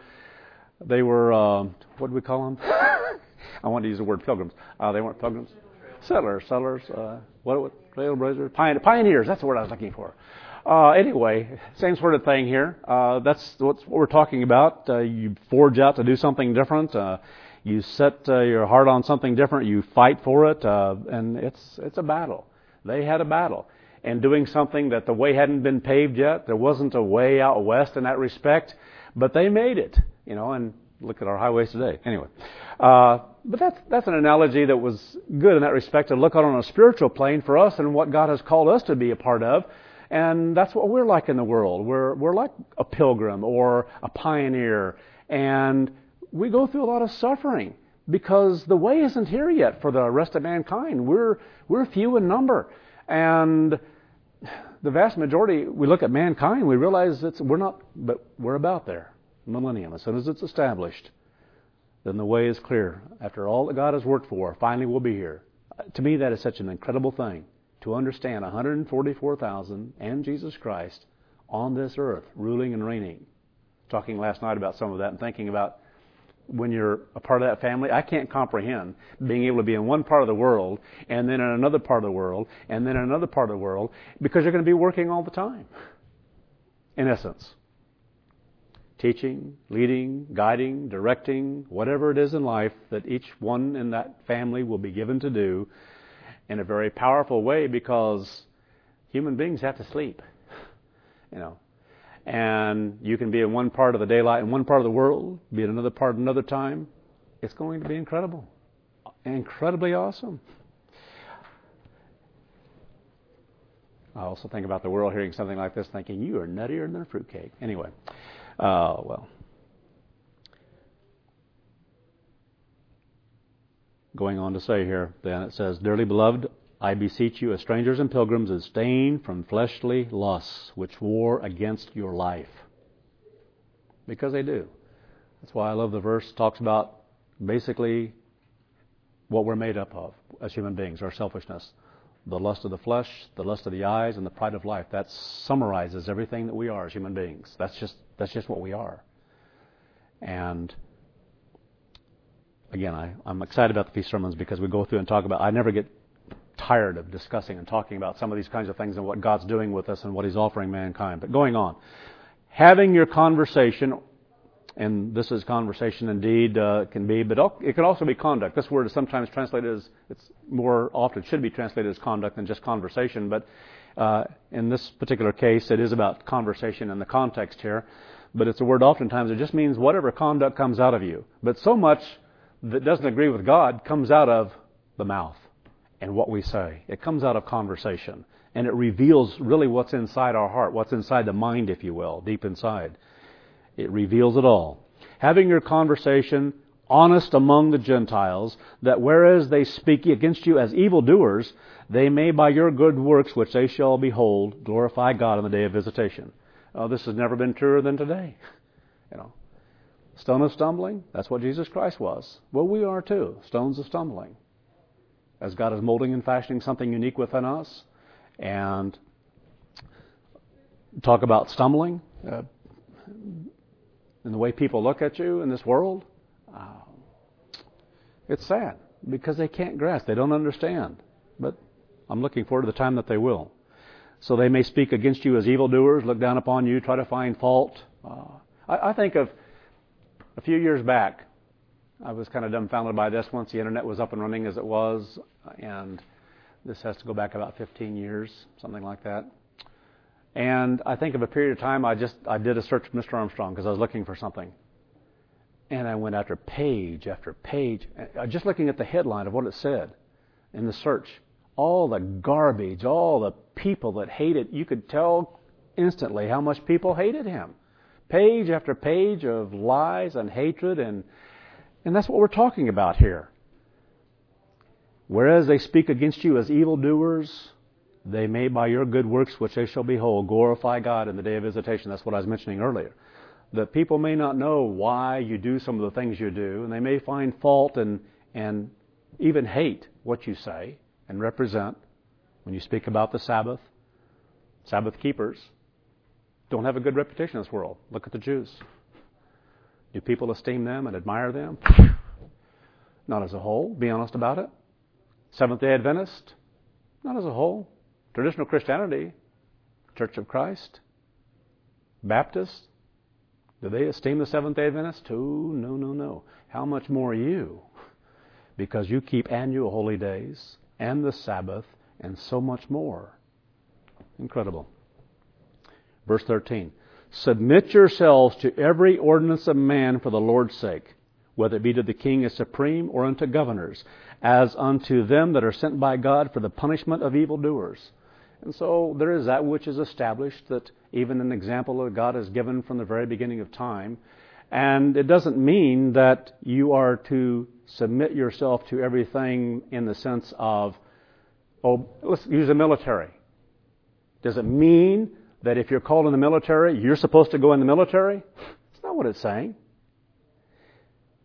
what do we call them? I want to use the word pilgrims. They weren't pilgrims. Settlers, trailblazers, pioneers. That's the word I was looking for. Anyway, same sort of thing here. That's what we're talking about. You forge out to do something different. You set your heart on something different. You fight for it, and it's a battle. They had a battle, and doing something that the way hadn't been paved yet. There wasn't a way out west in that respect, but they made it. And look at our highways today. Anyway. But that's an analogy that was good in that respect, to look on a spiritual plane for us and what God has called us to be a part of. And that's what we're like in the world. We're like a pilgrim or a pioneer. And we go through a lot of suffering because the way isn't here yet for the rest of mankind. We're few in number. And the vast majority, we look at mankind, we realize we're not, but we're about there. Millennium, as soon as it's established. then the way is clear. After all that God has worked for, finally we'll be here. To me, that is such an incredible thing, to understand 144,000 and Jesus Christ on this earth, ruling and reigning. Talking last night about some of that and thinking about when you're a part of that family, I can't comprehend being able to be in one part of the world and then in another part of the world and then in another part of the world, because you're going to be working all the time, in essence. Teaching, leading, guiding, directing, whatever it is in life that each one in that family will be given to do in a very powerful way, because human beings have to sleep, and you can be in one part of the daylight in one part of the world, be in another part another time. It's going to be incredible, incredibly awesome. I also think about the world hearing something like this, thinking, you are nuttier than a fruitcake. Anyway, going on to say here, then it says, Dearly beloved, I beseech you, as strangers and pilgrims, abstain from fleshly lusts which war against your life. Because they do. That's why I love the verse. It talks about basically what we're made up of as human beings, our selfishness. The lust of the flesh, the lust of the eyes, and the pride of life. That summarizes everything that we are as human beings. That's just what we are. And again, I'm excited about the feast sermons because we go through and talk about, I never get tired of discussing and talking about some of these kinds of things and what God's doing with us and what He's offering mankind. But going on, having your conversation, and this is conversation indeed, can be, but it can also be conduct. This word is sometimes translated as, it's more often should be translated as conduct than just conversation, but in this particular case it is about conversation in the context here. But it's a word oftentimes, it just means whatever conduct comes out of you. But so much that doesn't agree with God comes out of the mouth and what we say. It comes out of conversation. And it reveals really what's inside our heart, what's inside the mind, if you will, deep inside. It reveals it all. Having your conversation honest among the Gentiles, that whereas they speak against you as evildoers, they may by your good works, which they shall behold, glorify God on the day of visitation. This has never been truer than today. Stone of stumbling, that's what Jesus Christ was. Well, we are too, stones of stumbling. As God is molding and fashioning something unique within us. And talk about stumbling in the way people look at you in this world. It's sad because they can't grasp. They don't understand. But I'm looking forward to the time that they will. So they may speak against you as evildoers, look down upon you, try to find fault. I think of a few years back, I was kind of dumbfounded by this once the internet was up and running as it was, and this has to go back about 15 years, something like that. And I think of a period of time I did a search for Mr. Armstrong because I was looking for something. And I went after page after page, just looking at the headline of what it said in the search. All the garbage, all the people that hated, you could tell instantly how much people hated him. Page after page of lies and hatred, and that's what we're talking about here. Whereas they speak against you as evildoers, they may by your good works, which they shall behold, glorify God in the day of visitation. That's what I was mentioning earlier. That people may not know why you do some of the things you do, and they may find fault and even hate what you say and represent when you speak about the Sabbath. Sabbath keepers don't have a good reputation in this world. Look at the Jews. Do people esteem them and admire them? Not as a whole. Be honest about it. Seventh-day Adventist? Not as a whole. Traditional Christianity? Church of Christ? Baptist? Do they esteem the Seventh-day Adventist? Oh, no. How much more you? Because you keep annual holy days and the Sabbath and so much more. Incredible. Verse 13. Submit yourselves to every ordinance of man for the Lord's sake, whether it be to the king as supreme or unto governors, as unto them that are sent by God for the punishment of evildoers. And so there is that which is established, that even an example that God has given from the very beginning of time. And it doesn't mean that you are to submit yourself to everything in the sense of, let's use the military. Does it mean that if you're called in the military, you're supposed to go in the military? That's not what it's saying.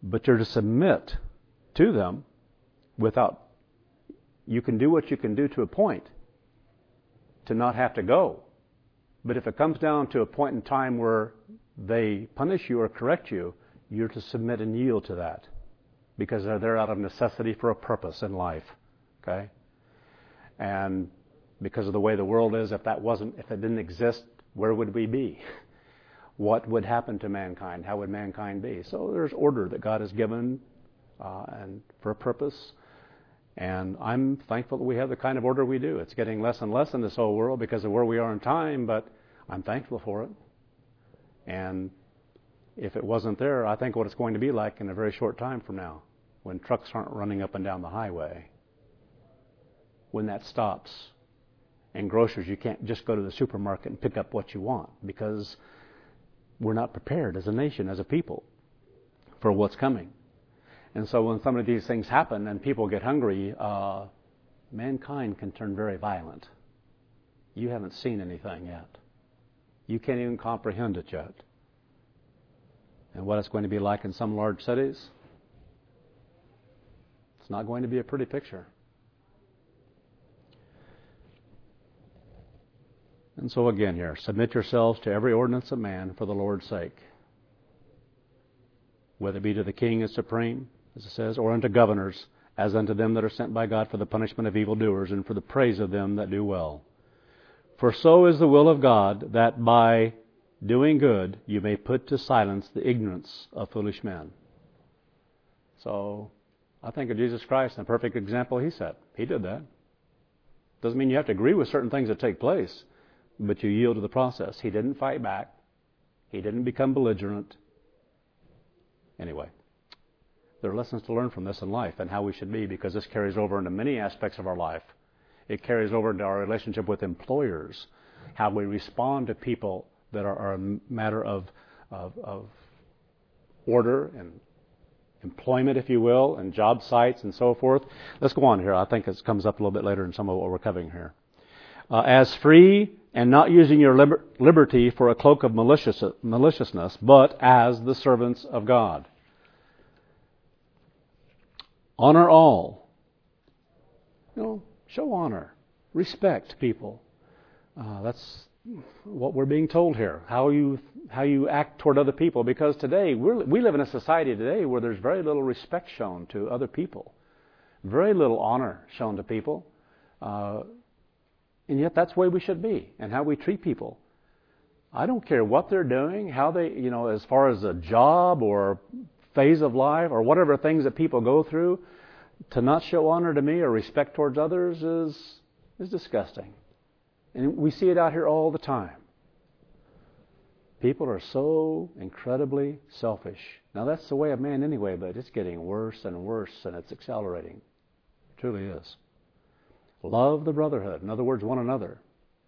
But you're to submit to them without, you can do what you can do to a point to not have to go. But if it comes down to a point in time where they punish you or correct you, you're to submit and yield to that, because they're there out of necessity for a purpose in life. Okay? And because of the way the world is, if it didn't exist, where would we be? What would happen to mankind? How would mankind be? So there's order that God has given and for a purpose. And I'm thankful that we have the kind of order we do. It's getting less and less in this whole world because of where we are in time, but I'm thankful for it. And if it wasn't there, I think what it's going to be like in a very short time from now, when trucks aren't running up and down the highway, when that stops. And grocers, you can't just go to the supermarket and pick up what you want, because we're not prepared as a nation, as a people, for what's coming. And so when some of these things happen and people get hungry, mankind can turn very violent. You haven't seen anything yet. You can't even comprehend it yet. And what it's going to be like in some large cities, it's not going to be a pretty picture. And so again here, submit yourselves to every ordinance of man for the Lord's sake, whether it be to the king as supreme, as it says, or unto governors, as unto them that are sent by God for the punishment of evildoers and for the praise of them that do well. For so is the will of God, that by doing good you may put to silence the ignorance of foolish men. So I think of Jesus Christ and the perfect example he set. He did that. Doesn't mean you have to agree with certain things that take place, but you yield to the process. He didn't fight back. He didn't become belligerent. Anyway, there are lessons to learn from this in life and how we should be, because this carries over into many aspects of our life. It carries over into our relationship with employers, how we respond to people that are a matter of order and employment, if you will, and job sites and so forth. Let's go on here. I think it comes up a little bit later in some of what we're covering here. As free and not using your liberty for a cloak of maliciousness, but as the servants of God. Honor all. Show honor. Respect people. That's what we're being told here. How you act toward other people. Because today, we live in a society today where there's very little respect shown to other people. Very little honor shown to people. And yet that's the way we should be, and how we treat people. I don't care what they're doing, how they, as far as a job or phase of life or whatever things that people go through, to not show honor to me or respect towards others is disgusting. And we see it out here all the time. People are so incredibly selfish. Now that's the way of man anyway, but it's getting worse and worse, and it's accelerating. It truly is. Love the brotherhood. In other words, one another.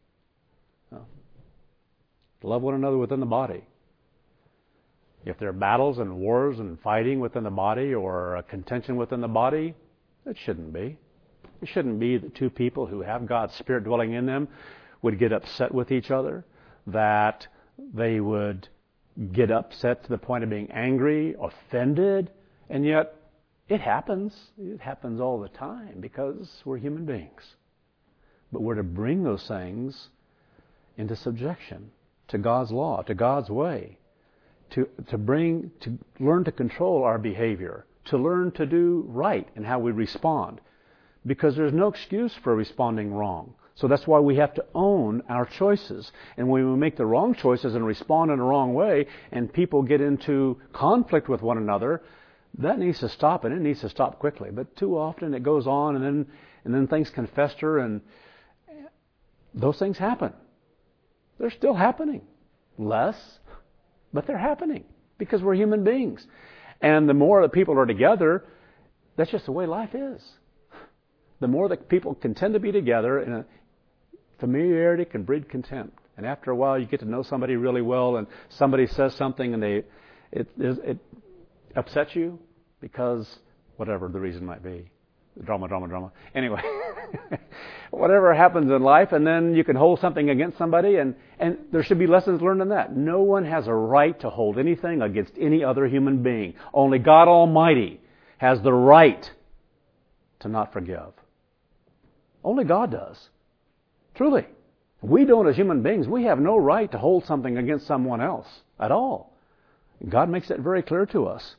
Love one another within the body. If there are battles and wars and fighting within the body or a contention within the body, it shouldn't be. It shouldn't be that two people who have God's Spirit dwelling in them would get upset with each other, that they would get upset to the point of being angry, offended, and yet it happens. It happens all the time because we're human beings. But we're to bring those things into subjection to God's law, to God's way, to learn to control our behavior, to learn to do right in how we respond, because there's no excuse for responding wrong. So that's why we have to own our choices. And when we make the wrong choices and respond in the wrong way, and people get into conflict with one another, that needs to stop, and it needs to stop quickly. But too often it goes on, and then things can fester, and those things happen. They're still happening. Less, but they're happening because we're human beings. And the more that people are together, that's just the way life is. The more that people can tend to be together, and familiarity can breed contempt. And after a while, you get to know somebody really well, and somebody says something, and it upsets you because whatever the reason might be. Drama. Anyway, whatever happens in life, and then you can hold something against somebody, and there should be lessons learned in that. No one has a right to hold anything against any other human being. Only God Almighty has the right to not forgive. Only God does. Truly. We don't as human beings. We have no right to hold something against someone else at all. God makes that very clear to us.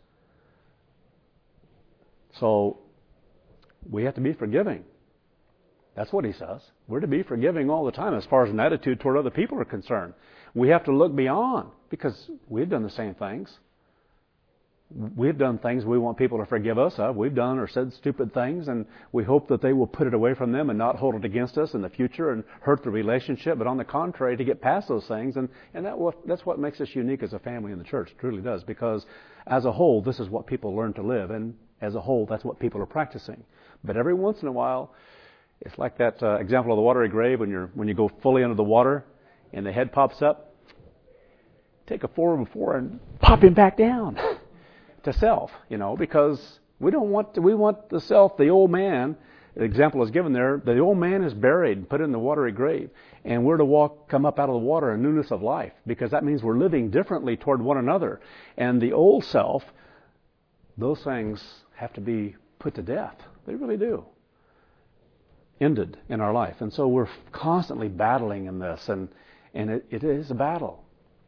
So, we have to be forgiving. That's what he says. We're to be forgiving all the time as far as an attitude toward other people are concerned. We have to look beyond, because we've done the same things. We've done things we want people to forgive us of. We've done or said stupid things, and we hope that they will put it away from them and not hold it against us in the future and hurt the relationship. But on the contrary, to get past those things, and that's what makes us unique as a family in the church. It truly does, because as a whole, this is what people learn to live, and as a whole, that's what people are practicing. But every once in a while, it's like that example of the watery grave when you go fully under the water and the head pops up. Take a 4x4 and pop him back down to self, because we want the self, the old man. The example is given there. The old man is buried and put in the watery grave, and we're to come up out of the water in newness of life, because that means we're living differently toward one another. And the old self, those things have to be put to death. They really do. Ended in our life. And so we're constantly battling in this, and it is a battle.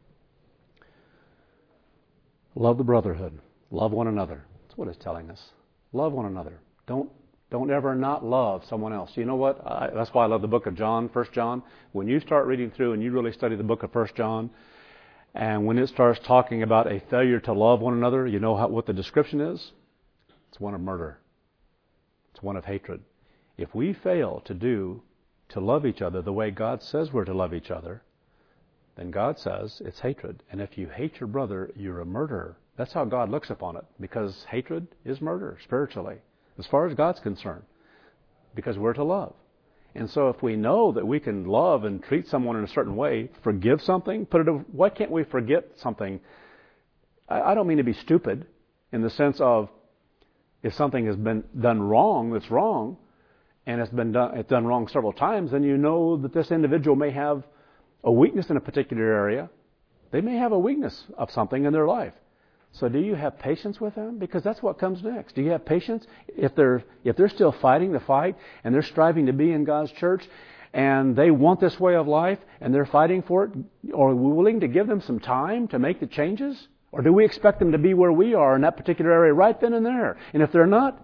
Love the brotherhood. Love one another. That's what it's telling us. Love one another. Don't ever not love someone else. You know what? That's why I love the book of John, 1 John. When you start reading through and you really study the book of 1 John, and when it starts talking about a failure to love one another, you know what the description is? It's one of murder. It's one of hatred. If we fail to love each other the way God says we're to love each other, then God says it's hatred. And if you hate your brother, you're a murderer. That's how God looks upon it, because hatred is murder spiritually, as far as God's concerned, because we're to love. And so if we know that we can love and treat someone in a certain way, forgive something, why can't we forget something? I don't mean to be stupid in the sense of if something has been done wrong, that's wrong, and it's done wrong several times, then you know that this individual may have a weakness in a particular area. They may have a weakness of something in their life. So do you have patience with them? Because that's what comes next. Do you have patience? If they're still fighting the fight and they're striving to be in God's church and they want this way of life and they're fighting for it, are we willing to give them some time to make the changes? Or do we expect them to be where we are in that particular area right then and there? And if they're not,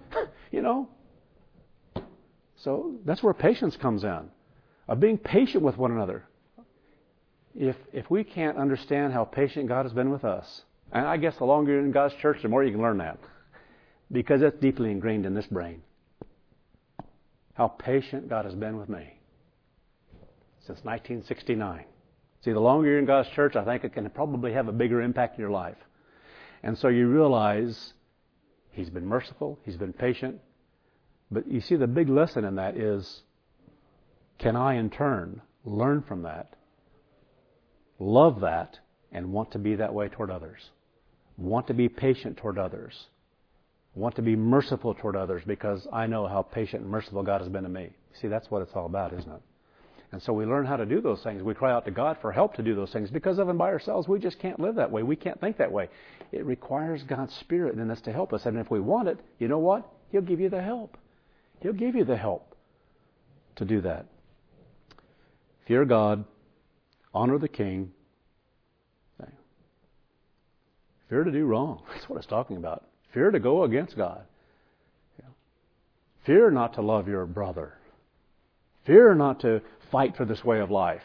So that's where patience comes in, of being patient with one another. If we can't understand how patient God has been with us, and I guess the longer you're in God's church, the more you can learn that, because it's deeply ingrained in this brain. How patient God has been with me since 1969. See, the longer you're in God's church, I think it can probably have a bigger impact in your life. And so you realize He's been merciful, He's been patient. But you see, the big lesson in that is, can I in turn learn from that, love that, and want to be that way toward others? Want to be patient toward others. Want to be merciful toward others, because I know how patient and merciful God has been to me. See, that's what it's all about, isn't it? And so we learn how to do those things. We cry out to God for help to do those things, because of and by ourselves, we just can't live that way. We can't think that way. It requires God's Spirit in us to help us. And if we want it, you know what? He'll give you the help. He'll give you the help to do that. Fear God, honor the King. Fear to do wrong. That's what it's talking about. Fear to go against God. Fear not to love your brother. Fear not to fight for this way of life.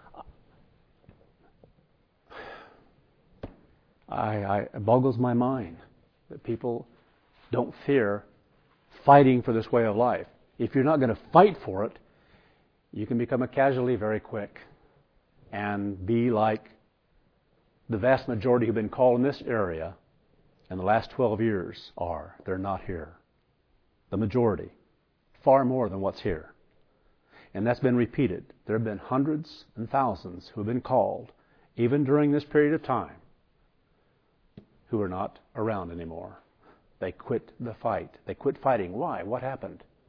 It boggles my mind that people don't fear fighting for this way of life. If you're not going to fight for it, you can become a casualty very quick and be like the vast majority who've been called in this area in the last 12 years are. They're not here. The majority. Far more than what's here. And that's been repeated. There have been hundreds and thousands who have been called, even during this period of time, who are not around anymore. They quit the fight. They quit fighting. Why? What happened?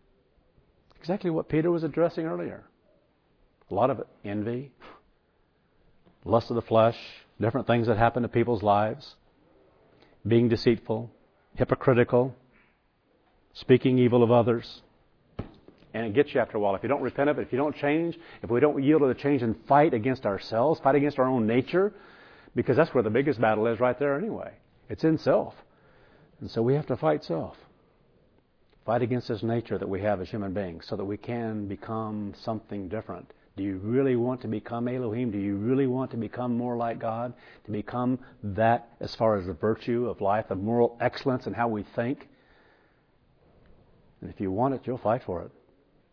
Exactly what Peter was addressing earlier. A lot of it, envy, lust of the flesh, different things that happen to people's lives, being deceitful, hypocritical, speaking evil of others. And it gets you after a while. If you don't repent of it, if you don't change, if we don't yield to the change and fight against ourselves, fight against our own nature, because that's where the biggest battle is right there anyway. It's in self. And so we have to fight self. Fight against this nature that we have as human beings so that we can become something different. Do you really want to become Elohim? Do you really want to become more like God? To become that as far as the virtue of life, the moral excellence in how we think? And if you want it, you'll fight for it.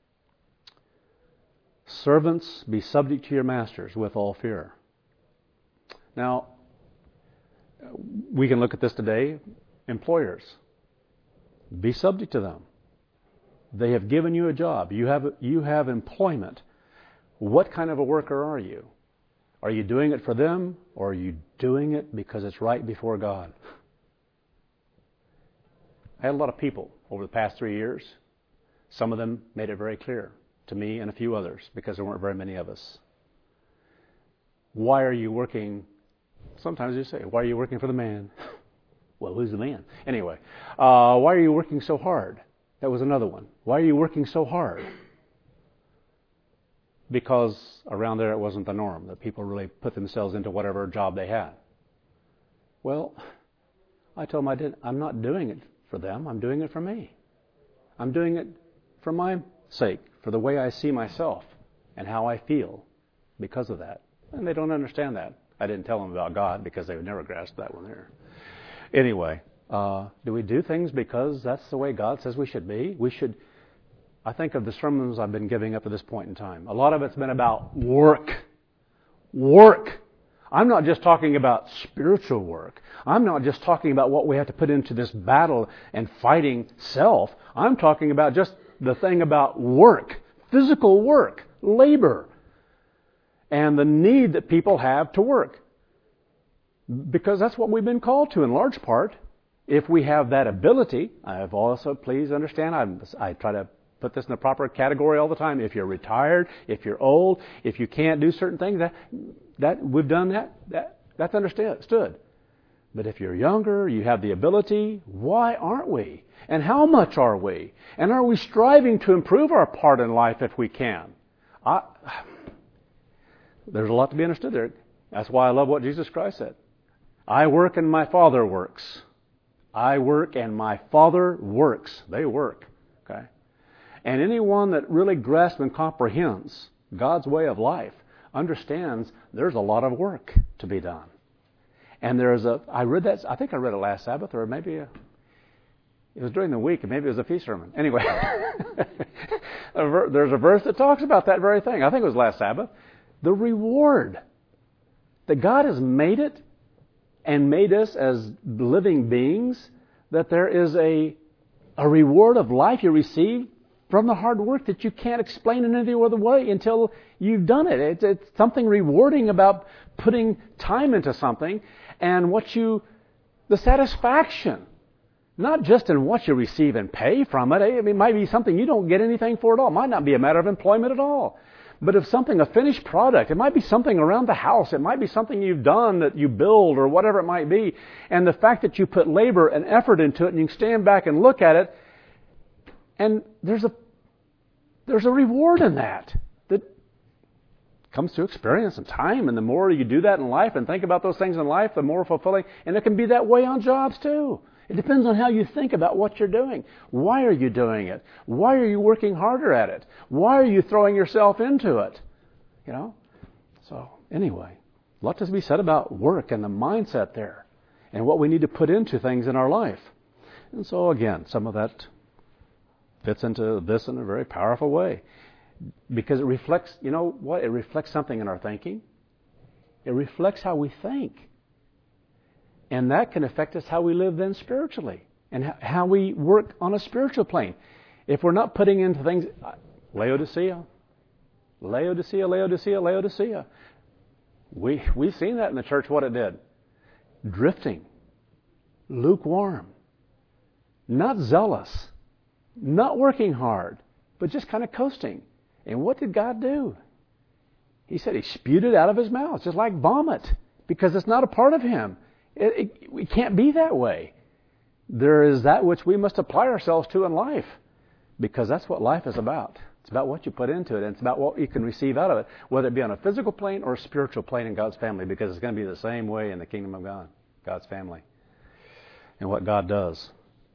Servants, be subject to your masters with all fear. Now, we can look at this today. Employers, be subject to them. They have given you a job. You have employment. What kind of a worker are you? Are you doing it for them, or are you doing it because it's right before God? I had a lot of people over the past 3 years. Some of them made it very clear to me and a few others, because there weren't very many of us. Why are you working? Sometimes you say, why are you working for the man? Well, who's the man? Anyway, why are you working so hard? That was another one. Why are you working so hard? Because around there it wasn't the norm, that people really put themselves into whatever job they had. Well, I told them I'm not doing it for them. I'm doing it for me. I'm doing it for my sake, for the way I see myself and how I feel because of that. And they don't understand that. I didn't tell them about God because they would never grasp that one there. Anyway, do we do things because that's the way God says we should be? I think of the sermons I've been giving up to this point in time. A lot of it's been about work. Work. I'm not just talking about spiritual work. I'm not just talking about what we have to put into this battle and fighting self. I'm talking about just the thing about work, physical work, labor, and the need that people have to work. Because that's what we've been called to in large part. If we have that ability, I've also, please understand, I try to put this in the proper category all the time. If you're retired, if you're old, if you can't do certain things, that we've done that's understood. But if you're younger, you have the ability, why aren't we? And how much are we? And are we striving to improve our part in life if we can? There's a lot to be understood there. That's why I love what Jesus Christ said. I work and my Father works. I work and my Father works. They work. Okay? And anyone that really grasps and comprehends God's way of life understands there's a lot of work to be done. And I read it last Sabbath, or maybe it was during the week, and maybe it was a feast sermon. Anyway, there's a verse that talks about that very thing. I think it was last Sabbath. The reward. That God has made it and made us as living beings, that there is a reward of life you receive from the hard work that you can't explain in any other way until you've done it. It's something rewarding about putting time into something and the satisfaction, not just in what you receive and pay from it. It might be something you don't get anything for at all. It might not be a matter of employment at all. But if something, a finished product, it might be something around the house. It might be something you've done that you build or whatever it might be. And the fact that you put labor and effort into it and you can stand back and look at it, and there's a reward in that comes through experience and time. And the more you do that in life and think about those things in life, the more fulfilling. And it can be that way on jobs too. It depends on how you think about what you're doing. Why are you doing it? Why are you working harder at it? Why are you throwing yourself into it? So anyway, a lot to be said about work and the mindset there and what we need to put into things in our life. And so again, some of that fits into this in a very powerful way. Because it reflects, It reflects something in our thinking. It reflects how we think. And that can affect us how we live then spiritually and how we work on a spiritual plane. If we're not putting into things, Laodicea. We've seen that in the church, what it did. Drifting, lukewarm, not zealous, not working hard, but just kind of coasting. And what did God do? He said He spewed it out of His mouth, just like vomit, because it's not a part of Him. It can't be that way. There is that which we must apply ourselves to in life, because that's what life is about. It's about what you put into it, and it's about what you can receive out of it, whether it be on a physical plane or a spiritual plane in God's family, because it's going to be the same way in the kingdom of God, God's family, and what God does.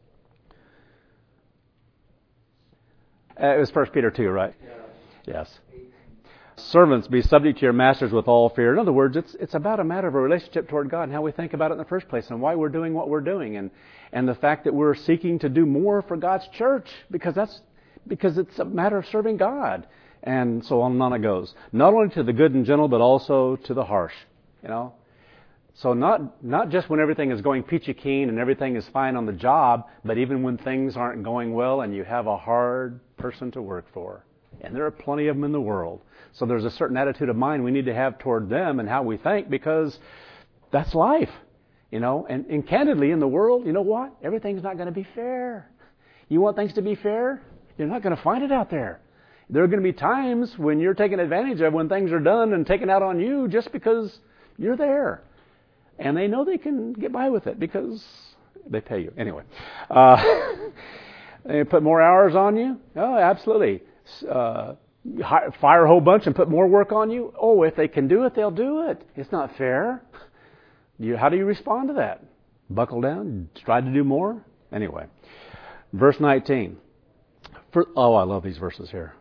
It was 1 Peter 2, right? Yeah. Yes. Servants, be subject to your masters with all fear. In other words, it's about a matter of a relationship toward God and how we think about it in the first place and why we're doing what we're doing, and the fact that we're seeking to do more for God's church because it's a matter of serving God. And so on and on it goes. Not only to the good and gentle, but also to the harsh. So not just when everything is going peachy keen and everything is fine on the job, but even when things aren't going well and you have a hard person to work for. And there are plenty of them in the world. So there's a certain attitude of mind we need to have toward them and how we think, because that's life. And candidly, in the world, you know what? Everything's not going to be fair. You want things to be fair? You're not going to find it out there. There are going to be times when you're taken advantage of when things are done and taken out on you just because you're there. And they know they can get by with it because they pay you. Anyway, they put more hours on you? Oh, absolutely. Fire a whole bunch and put more work on you? Oh, if they can do it, they'll do it. It's not fair. How do you respond to that? Buckle down? Try to do more? Anyway, verse 19. I love these verses here.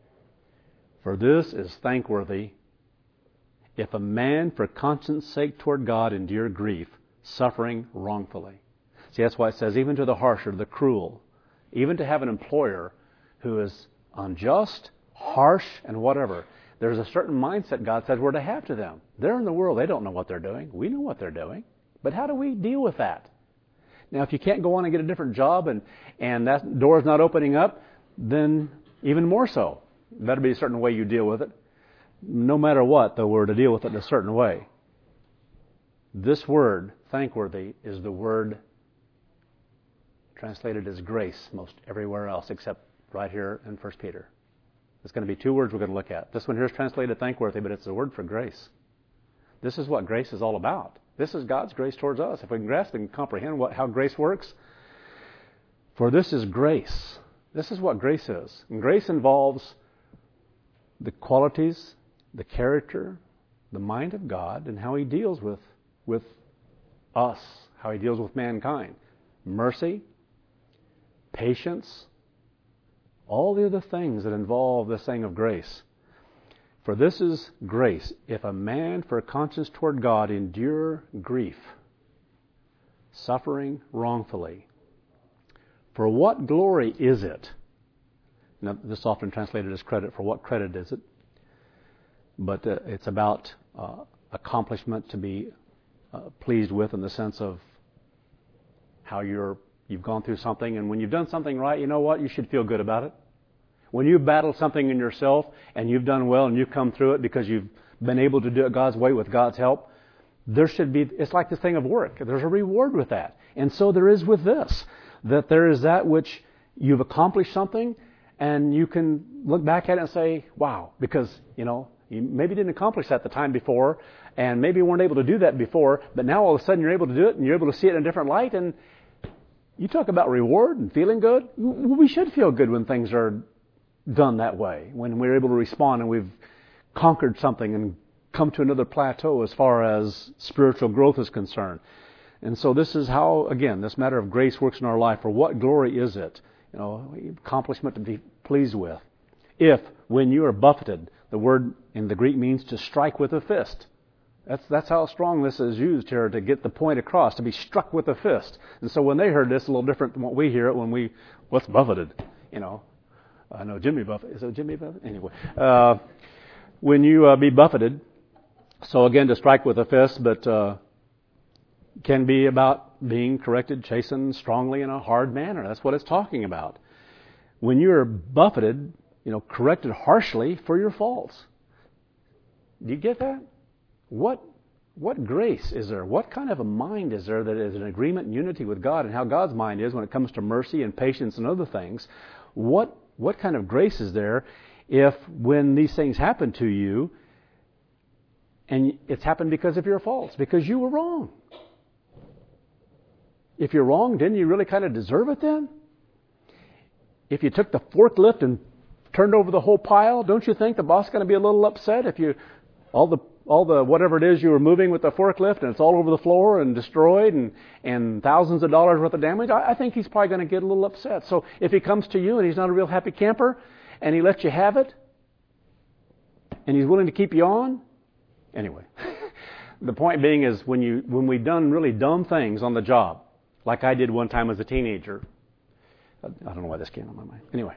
For this is thankworthy, if a man for conscience sake toward God endure grief, suffering wrongfully. See, that's why it says even to the harsher, the cruel, even to have an employer who is unjust, harsh, and whatever. There's a certain mindset God says we're to have to them. They're in the world. They don't know what they're doing. We know what they're doing. But how do we deal with that? Now, if you can't go on and get a different job and that door's not opening up, then even more so. It better be a certain way you deal with it. No matter what, though, we're to deal with it in a certain way. This word, thankworthy, is the word translated as grace most everywhere else except right here in 1 Peter. It's going to be two words we're going to look at. This one here is translated thankworthy, but it's the word for grace. This is what grace is all about. This is God's grace towards us. If we can grasp and comprehend how grace works. For this is grace. This is what grace is. And grace involves the qualities, the character, the mind of God, and how He deals with us, how He deals with mankind. Mercy, patience, all the other things that involve this thing of grace. For this is grace, if a man for conscience toward God endure grief, suffering wrongfully. For what glory is it? Now, this is often translated as credit. For what credit is it? But it's about accomplishment to be pleased with, in the sense of how you've gone through something, and when you've done something right, you know what? You should feel good about it. When you've battled something in yourself and you've done well and you've come through it because you've been able to do it God's way with God's help, it's like this thing of work. There's a reward with that. And so there is with this, that there is that which you've accomplished something and you can look back at it and say, wow, because, you maybe didn't accomplish that the time before, and maybe you weren't able to do that before, but now all of a sudden you're able to do it and you're able to see it in a different light. And you talk about reward and feeling good. We should feel good when things are done that way, when we're able to respond and we've conquered something and come to another plateau as far as spiritual growth is concerned. And so this is how, again, this matter of grace works in our life. For what glory is it? Accomplishment to be pleased with. If, when you are buffeted, the word in the Greek means to strike with a fist. That's how strong this is used here, to get the point across, to be struck with a fist. And so when they heard this, a little different than what we hear it what's buffeted? I know Jimmy Buffett. Is it Jimmy Buffett? Anyway, when you be buffeted, so again, to strike with a fist, but can be about being corrected, chastened strongly in a hard manner. That's what it's talking about. When you're buffeted, corrected harshly for your faults. Do you get that? What grace is there? What kind of a mind is there that is in agreement and unity with God, and how God's mind is when it comes to mercy and patience and other things? What What kind of grace is there if when these things happen to you, and it's happened because of your faults, because you were wrong? If you're wrong, didn't you really kind of deserve it then? If you took the forklift and turned over the whole pile, don't you think the boss is going to be a little upset if you all the whatever it is you were moving with the forklift and it's all over the floor and destroyed and thousands of dollars worth of damage? I think he's probably going to get a little upset. So if he comes to you and he's not a real happy camper and he lets you have it and he's willing to keep you on, anyway. The point being is when we've done really dumb things on the job, like I did one time as a teenager. I don't know why this came on my mind. Anyway,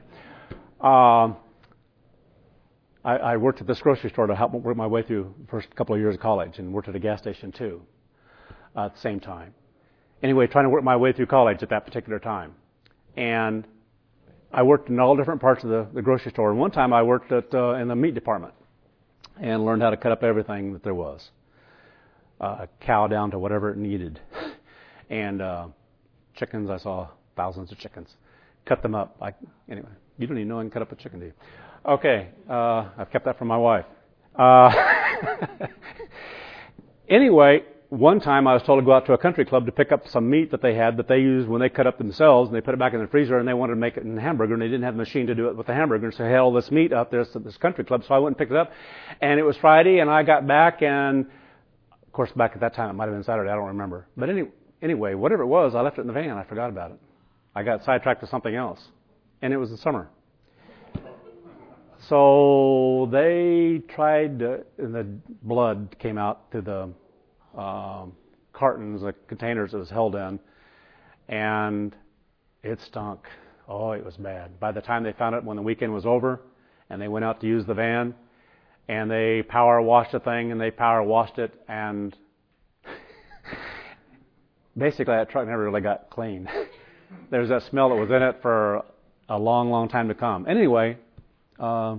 I worked at this grocery store to help work my way through the first couple of years of college, and worked at a gas station too at the same time. Anyway, trying to work my way through college at that particular time. And I worked in all different parts of the grocery store. And one time I worked in the meat department and learned how to cut up everything that there was. Cow down to whatever it needed. And chickens, I saw thousands of chickens. Cut them up. Anyway, you don't even know I can cut up a chicken, do you? Okay, I've kept that from my wife. Anyway, one time I was told to go out to a country club to pick up some meat that they had that they used when they cut up themselves, and they put it back in the freezer, and they wanted to make it in a hamburger, and they didn't have a machine to do it with the hamburger, so they had all this meat out there at this country club, so I went and picked it up, and it was Friday, and I got back, and of course back at that time it might have been Saturday, I don't remember. But anyway, whatever it was, I left it in the van, I forgot about it. I got sidetracked with something else, and it was the summer. So they tried to, and the blood came out through the cartons, the containers it was held in, and it stunk. Oh, it was bad. By the time they found it when the weekend was over, and they went out to use the van, and they power washed the thing, and they power washed it, and basically that truck never really got clean. There was that smell that was in it for a long, long time to come. Anyway, my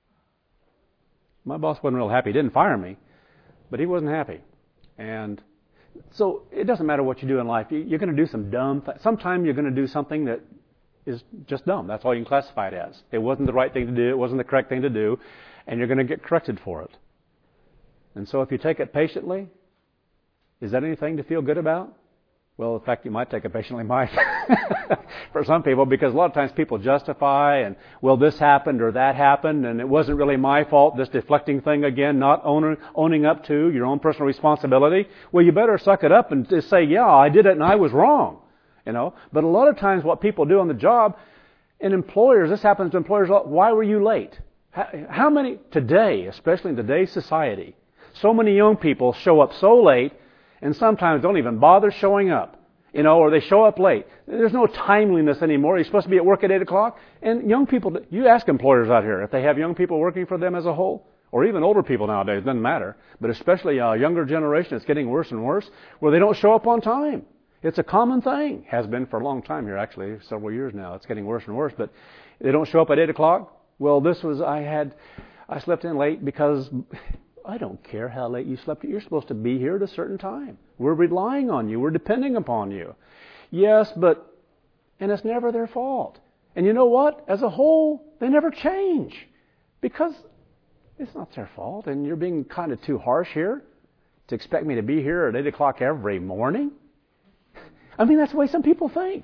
boss wasn't real happy. He didn't fire me, but he wasn't happy. And so it doesn't matter what you do in life. You're going to do some dumb things. Sometimes you're going to do something that is just dumb. That's all you can classify it as. It wasn't the right thing to do. It wasn't the correct thing to do. And you're going to get corrected for it. And so if you take it patiently, is that anything to feel good about? Well, in fact, you might take it patiently, might, for some people, because a lot of times people justify and, well, this happened or that happened, and it wasn't really my fault, this deflecting thing again, not owning up to your own personal responsibility. Well, you better suck it up and just say, yeah, I did it and I was wrong, you know. But a lot of times what people do on the job, and employers, this happens to employers, why were you late? How many, today, especially in today's society, so many young people show up so late, and sometimes don't even bother showing up, you know, or they show up late. There's no timeliness anymore. You're supposed to be at work at 8 o'clock. And young people, you ask employers out here if they have young people working for them as a whole, or even older people nowadays, it doesn't matter. But especially a younger generation, it's getting worse and worse, where they don't show up on time. It's a common thing. Has been for a long time here, actually, several years now. It's getting worse and worse. But they don't show up at 8 o'clock. Well, I slept in late because I don't care how late you slept. You're supposed to be here at a certain time. We're relying on you. We're depending upon you. Yes, and it's never their fault. And you know what? As a whole, they never change because it's not their fault. And you're being kind of too harsh here to expect me to be here at 8 o'clock every morning. I mean, that's the way some people think.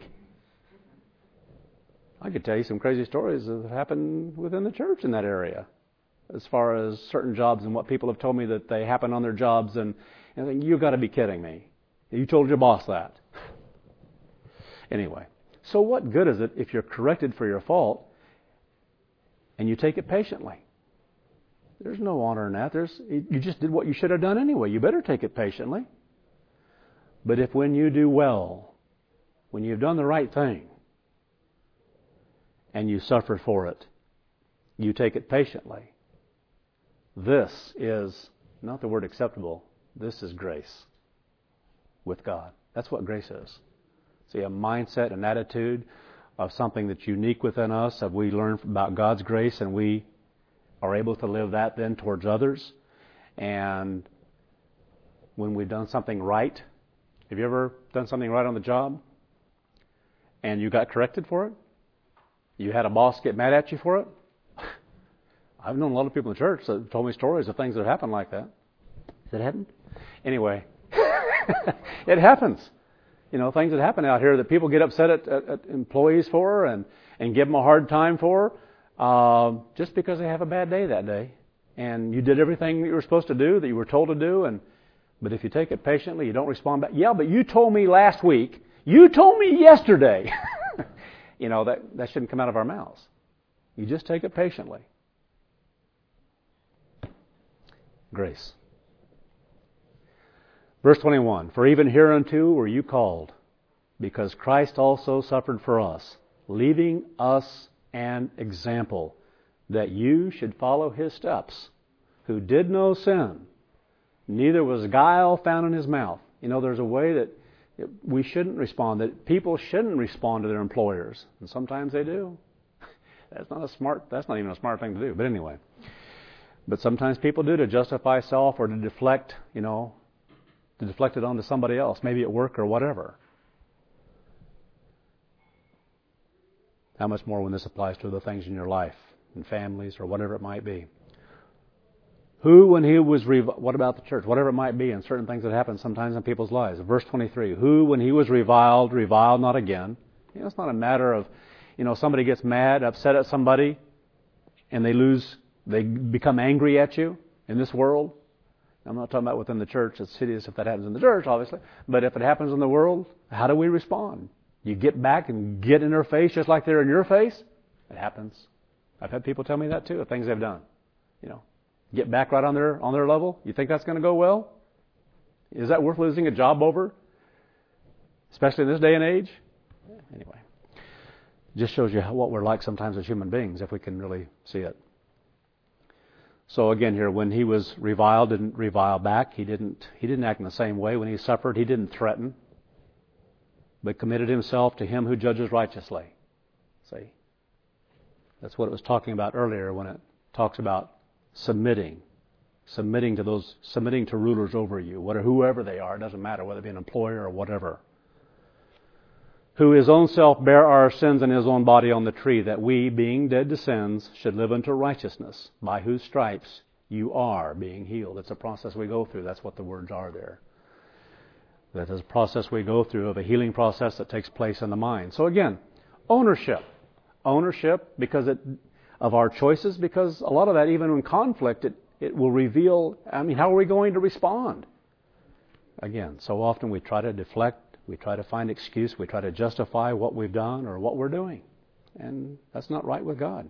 I could tell you some crazy stories that have happened within the church in that area, as far as certain jobs and what people have told me that they happen on their jobs, and I think, you've got to be kidding me. You told your boss that. Anyway, so what good is it if you're corrected for your fault and you take it patiently? There's no honor in that. You just did what you should have done anyway. You better take it patiently. But if when you do well, when you've done the right thing, and you suffer for it, you take it patiently, this is not the word acceptable. This is grace with God. That's what grace is. See, a mindset, an attitude of something that's unique within us, that we learn about God's grace, and we are able to live that then towards others. And when we've done something right, have you ever done something right on the job and you got corrected for it? You had a boss get mad at you for it? I've known a lot of people in church that told me stories of things that happened like that. Has it happened? Anyway, it happens. Things that happen out here that people get upset at employees for and give them a hard time for just because they have a bad day that day. And you did everything that you were supposed to do, that you were told to do, but if you take it patiently, you don't respond back. Yeah, but you told me last week. You told me yesterday. That shouldn't come out of our mouths. You just take it patiently. Grace. Verse 21, for even hereunto were you called, because Christ also suffered for us, leaving us an example, that you should follow his steps, who did no sin, neither was guile found in his mouth. There's a way that we shouldn't respond, that people shouldn't respond to their employers, and sometimes they do. That's not even a smart thing to do, but anyway. But sometimes people do, to justify self or to deflect, to deflect it onto somebody else, maybe at work or whatever. How much more when this applies to other things in your life, in families or whatever it might be. Who, when he was, what about the church? Whatever it might be, and certain things that happen sometimes in people's lives. Verse 23, who, when he was reviled not again. It's not a matter of, somebody gets mad, upset at somebody, and they become angry at you in this world. I'm not talking about within the church. It's hideous if that happens in the church, obviously. But if it happens in the world, how do we respond? You get back and get in their face just like they're in your face? It happens. I've had people tell me that too, of things they've done. Get back right on their level. You think that's going to go well? Is that worth losing a job over? Especially in this day and age? Anyway. Just shows you what we're like sometimes as human beings, if we can really see it. So again here, when he was reviled, didn't revile back. He didn't act in the same way. When he suffered, he didn't threaten, but committed himself to him who judges righteously. See? That's what it was talking about earlier when it talks about submitting to rulers over you, whoever they are. It doesn't matter whether it be an employer or whatever. Who his own self bare our sins in his own body on the tree, that we, being dead to sins, should live unto righteousness, by whose stripes you are being healed. It's a process we go through. That's what the words are there. That is a process we go through of a healing process that takes place in the mind. So again, ownership. Ownership because of our choices, because a lot of that, even in conflict, it will reveal, how are we going to respond? Again, so often we try to deflect, we try to find excuse, we try to justify what we've done or what we're doing. And that's not right with God.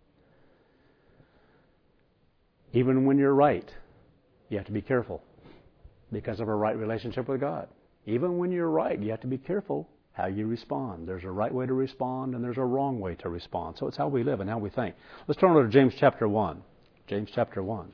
Even when you're right, you have to be careful because of a right relationship with God. Even when you're right, you have to be careful how you respond. There's a right way to respond and there's a wrong way to respond. So it's how we live and how we think. Let's turn over to James chapter 1. James chapter 1.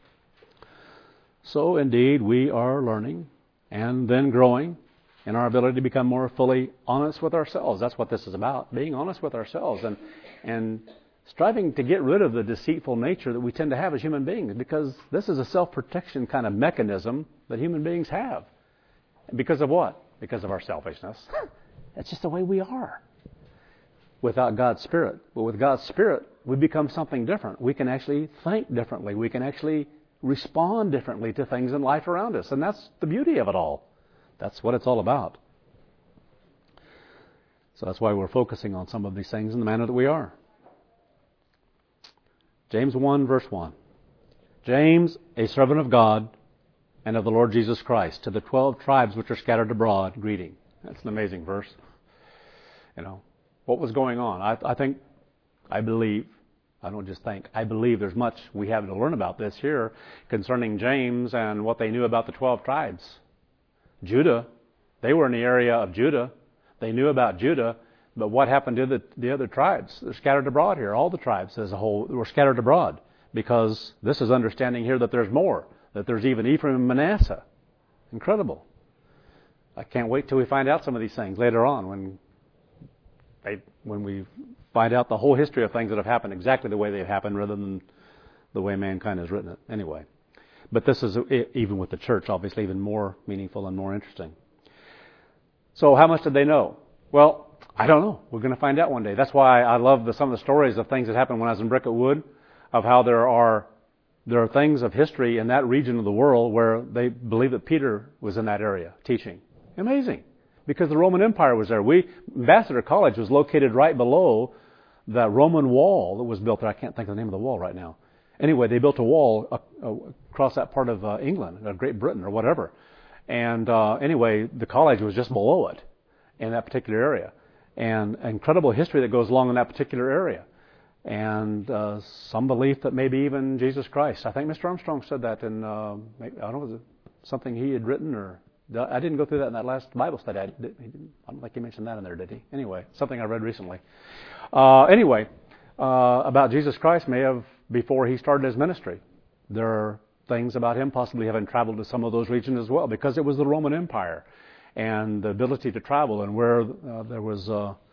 So indeed, we are learning and then growing in our ability to become more fully honest with ourselves. That's what this is about, being honest with ourselves and striving to get rid of the deceitful nature that we tend to have as human beings, because this is a self-protection kind of mechanism that human beings have. And because of what? Because of our selfishness. That's just the way we are. Without God's Spirit. But with God's Spirit, we become something different. We can actually think differently. We can actually respond differently to things in life around us. And that's the beauty of it all. That's what it's all about. So that's why we're focusing on some of these things in the manner that we are. James 1, verse 1. James, a servant of God and of the Lord Jesus Christ, to the 12 tribes which are scattered abroad, greeting. That's an amazing verse. What was going on? I believe there's much we have to learn about this here concerning James and what they knew about the 12 tribes. Judah, they were in the area of Judah. They knew about Judah, but what happened to the other tribes? They're scattered abroad here. All the tribes as a whole were scattered abroad, because this is understanding here that there's more, that there's even Ephraim and Manasseh. Incredible. I can't wait till we find out some of these things later on when we find out the whole history of things that have happened exactly the way they've happened rather than the way mankind has written it. Anyway, but this is, even with the church, obviously even more meaningful and more interesting. So how much did they know? Well, I don't know. We're going to find out one day. That's why I love some of the stories of things that happened when I was in Bricket Wood, of how there are things of history in that region of the world where they believe that Peter was in that area teaching. Amazing. Because the Roman Empire was there. Ambassador College was located right below the Roman wall that was built there. I can't think of the name of the wall right now. Anyway, they built a wall across that part of England, or Great Britain, or whatever. And anyway, the college was just below it in that particular area. And incredible history that goes along in that particular area. And some belief that maybe even Jesus Christ. I think Mr. Armstrong said that in, I don't know, was it something he had written, or I didn't go through that in that last Bible study. I don't think he mentioned that in there, did he? Anyway, something I read recently. About Jesus Christ may have, before he started his ministry, there are things about him possibly having traveled to some of those regions as well, because it was the Roman Empire and the ability to travel, and where there was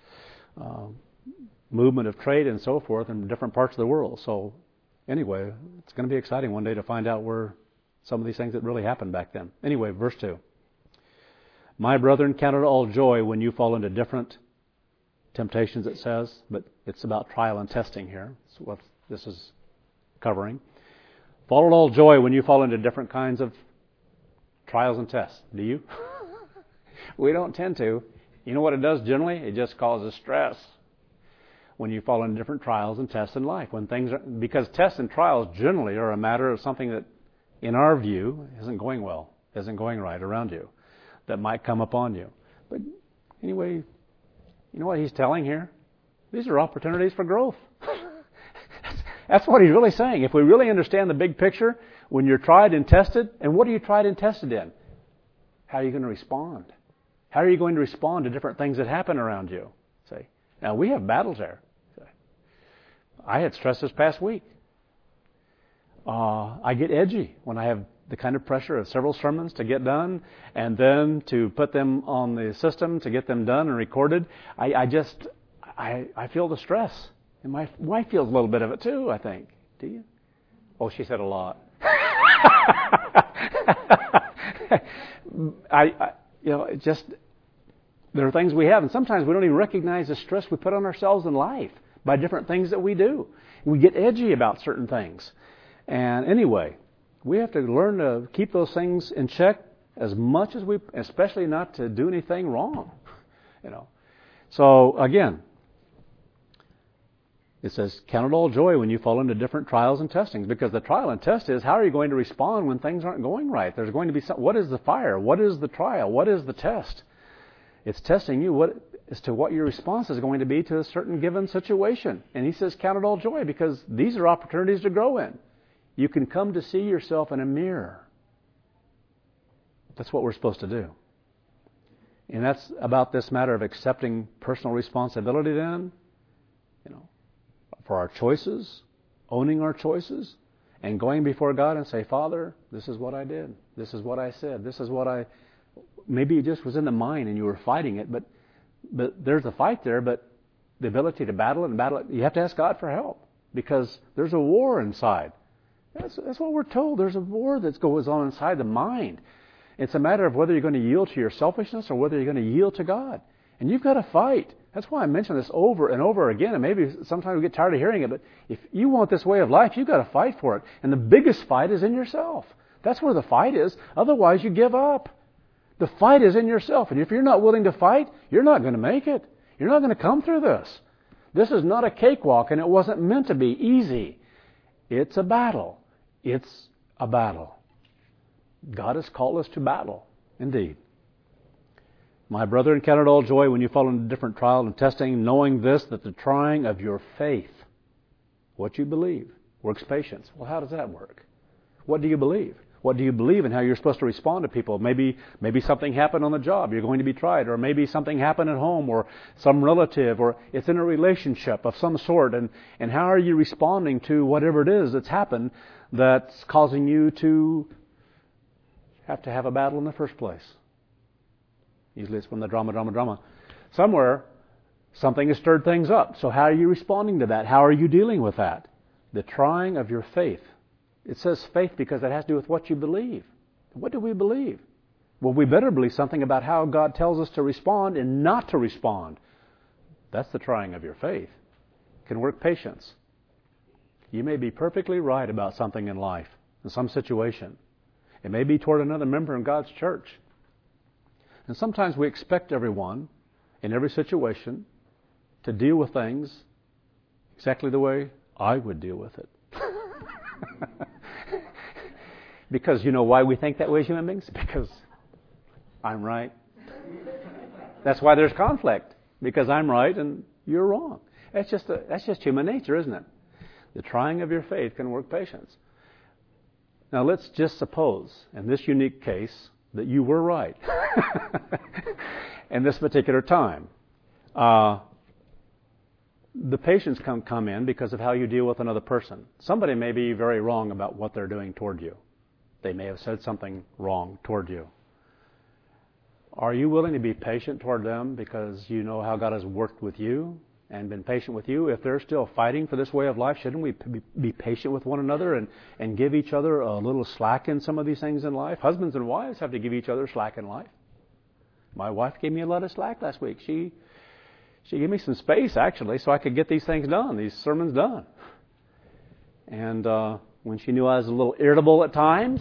movement of trade and so forth in different parts of the world. So anyway, it's going to be exciting one day to find out where some of these things that really happened back then. Anyway, verse 2. My brethren, count it all joy when you fall into different temptations, it says, but it's about trial and testing here. That's what this is covering. Follow it all joy when you fall into different kinds of trials and tests. Do you? We don't tend to. You know what it does generally? It just causes stress when you fall into different trials and tests in life. Because tests and trials generally are a matter of something that, in our view, isn't going well, isn't going right around you, that might come upon you. But anyway, you know what he's telling here? These are opportunities for growth. That's what he's really saying. If we really understand the big picture, when you're tried and tested, and what are you tried and tested in? How are you going to respond? How are you going to respond to different things that happen around you? See? Now, we have battles there. I had stress this past week. I get edgy when I have the kind of pressure of several sermons to get done, and then to put them on the system to get them done and recorded. I feel the stress. And my wife feels a little bit of it too, I think. Do you? Oh, she said a lot. There are things we have, and sometimes we don't even recognize the stress we put on ourselves in life by different things that we do. We get edgy about certain things. And anyway, we have to learn to keep those things in check as much as we, especially not to do anything wrong. So again, it says, count it all joy when you fall into different trials and testings, because the trial and test is, how are you going to respond when things aren't going right? There's going to be what is the fire? What is the trial? What is the test? It's testing you as to what your response is going to be to a certain given situation. And he says, count it all joy, because these are opportunities to grow in. You can come to see yourself in a mirror. That's what we're supposed to do. And that's about this matter of accepting personal responsibility then, for our choices, owning our choices, and going before God and say, Father, this is what I did. This is what I said. This is what maybe it just was in the mind and you were fighting it, but there's a fight there, but the ability to battle it, you have to ask God for help, because there's a war inside. That's what we're told. There's a war that goes on inside the mind. It's a matter of whether you're going to yield to your selfishness or whether you're going to yield to God. And you've got to fight. That's why I mention this over and over again, and maybe sometimes we get tired of hearing it, but if you want this way of life, you've got to fight for it. And the biggest fight is in yourself. That's where the fight is. Otherwise, you give up. The fight is in yourself. And if you're not willing to fight, you're not going to make it. You're not going to come through this. This is not a cakewalk, and it wasn't meant to be easy. It's a battle. It's a battle. God has called us to battle, indeed. My brethren, count it all joy when you fall into different trial and testing, knowing this, that the trying of your faith, what you believe, works patience. Well, how does that work? What do you believe? What do you believe in how you're supposed to respond to people? Maybe something happened on the job, you're going to be tried, or maybe something happened at home, or some relative, or it's in a relationship of some sort, and how are you responding to whatever it is that's happened that's causing you to have to have a battle in the first place? Usually it's from the drama. Somewhere, something has stirred things up. So how are you responding to that? How are you dealing with that? The trying of your faith. It says faith because it has to do with what you believe. What do we believe? Well, we better believe something about how God tells us to respond and not to respond That's the trying of your faith. Can work patience. You may be perfectly right about something in life, in some situation. It may be toward another member in God's church. And sometimes we expect everyone, in every situation, to deal with things exactly the way I would deal with it. Because you know why we think that way as human beings? Because I'm right. That's why there's conflict. Because I'm right and you're wrong. That's just human nature, isn't it? The trying of your faith can work patience. Now let's just suppose, in this unique case, that you were right in this particular time. The patience can come in because of how you deal with another person. Somebody may be very wrong about what they're doing toward you. They may have said something wrong toward you. Are you willing to be patient toward them because you know how God has worked with you and been patient with you? If they're still fighting for this way of life, shouldn't we be patient with one another and give each other a little slack in some of these things in life? Husbands and wives have to give each other slack in life. My wife gave me a lot of slack last week. She gave me some space, actually, so I could get these things done, these sermons done. And when she knew I was a little irritable at times,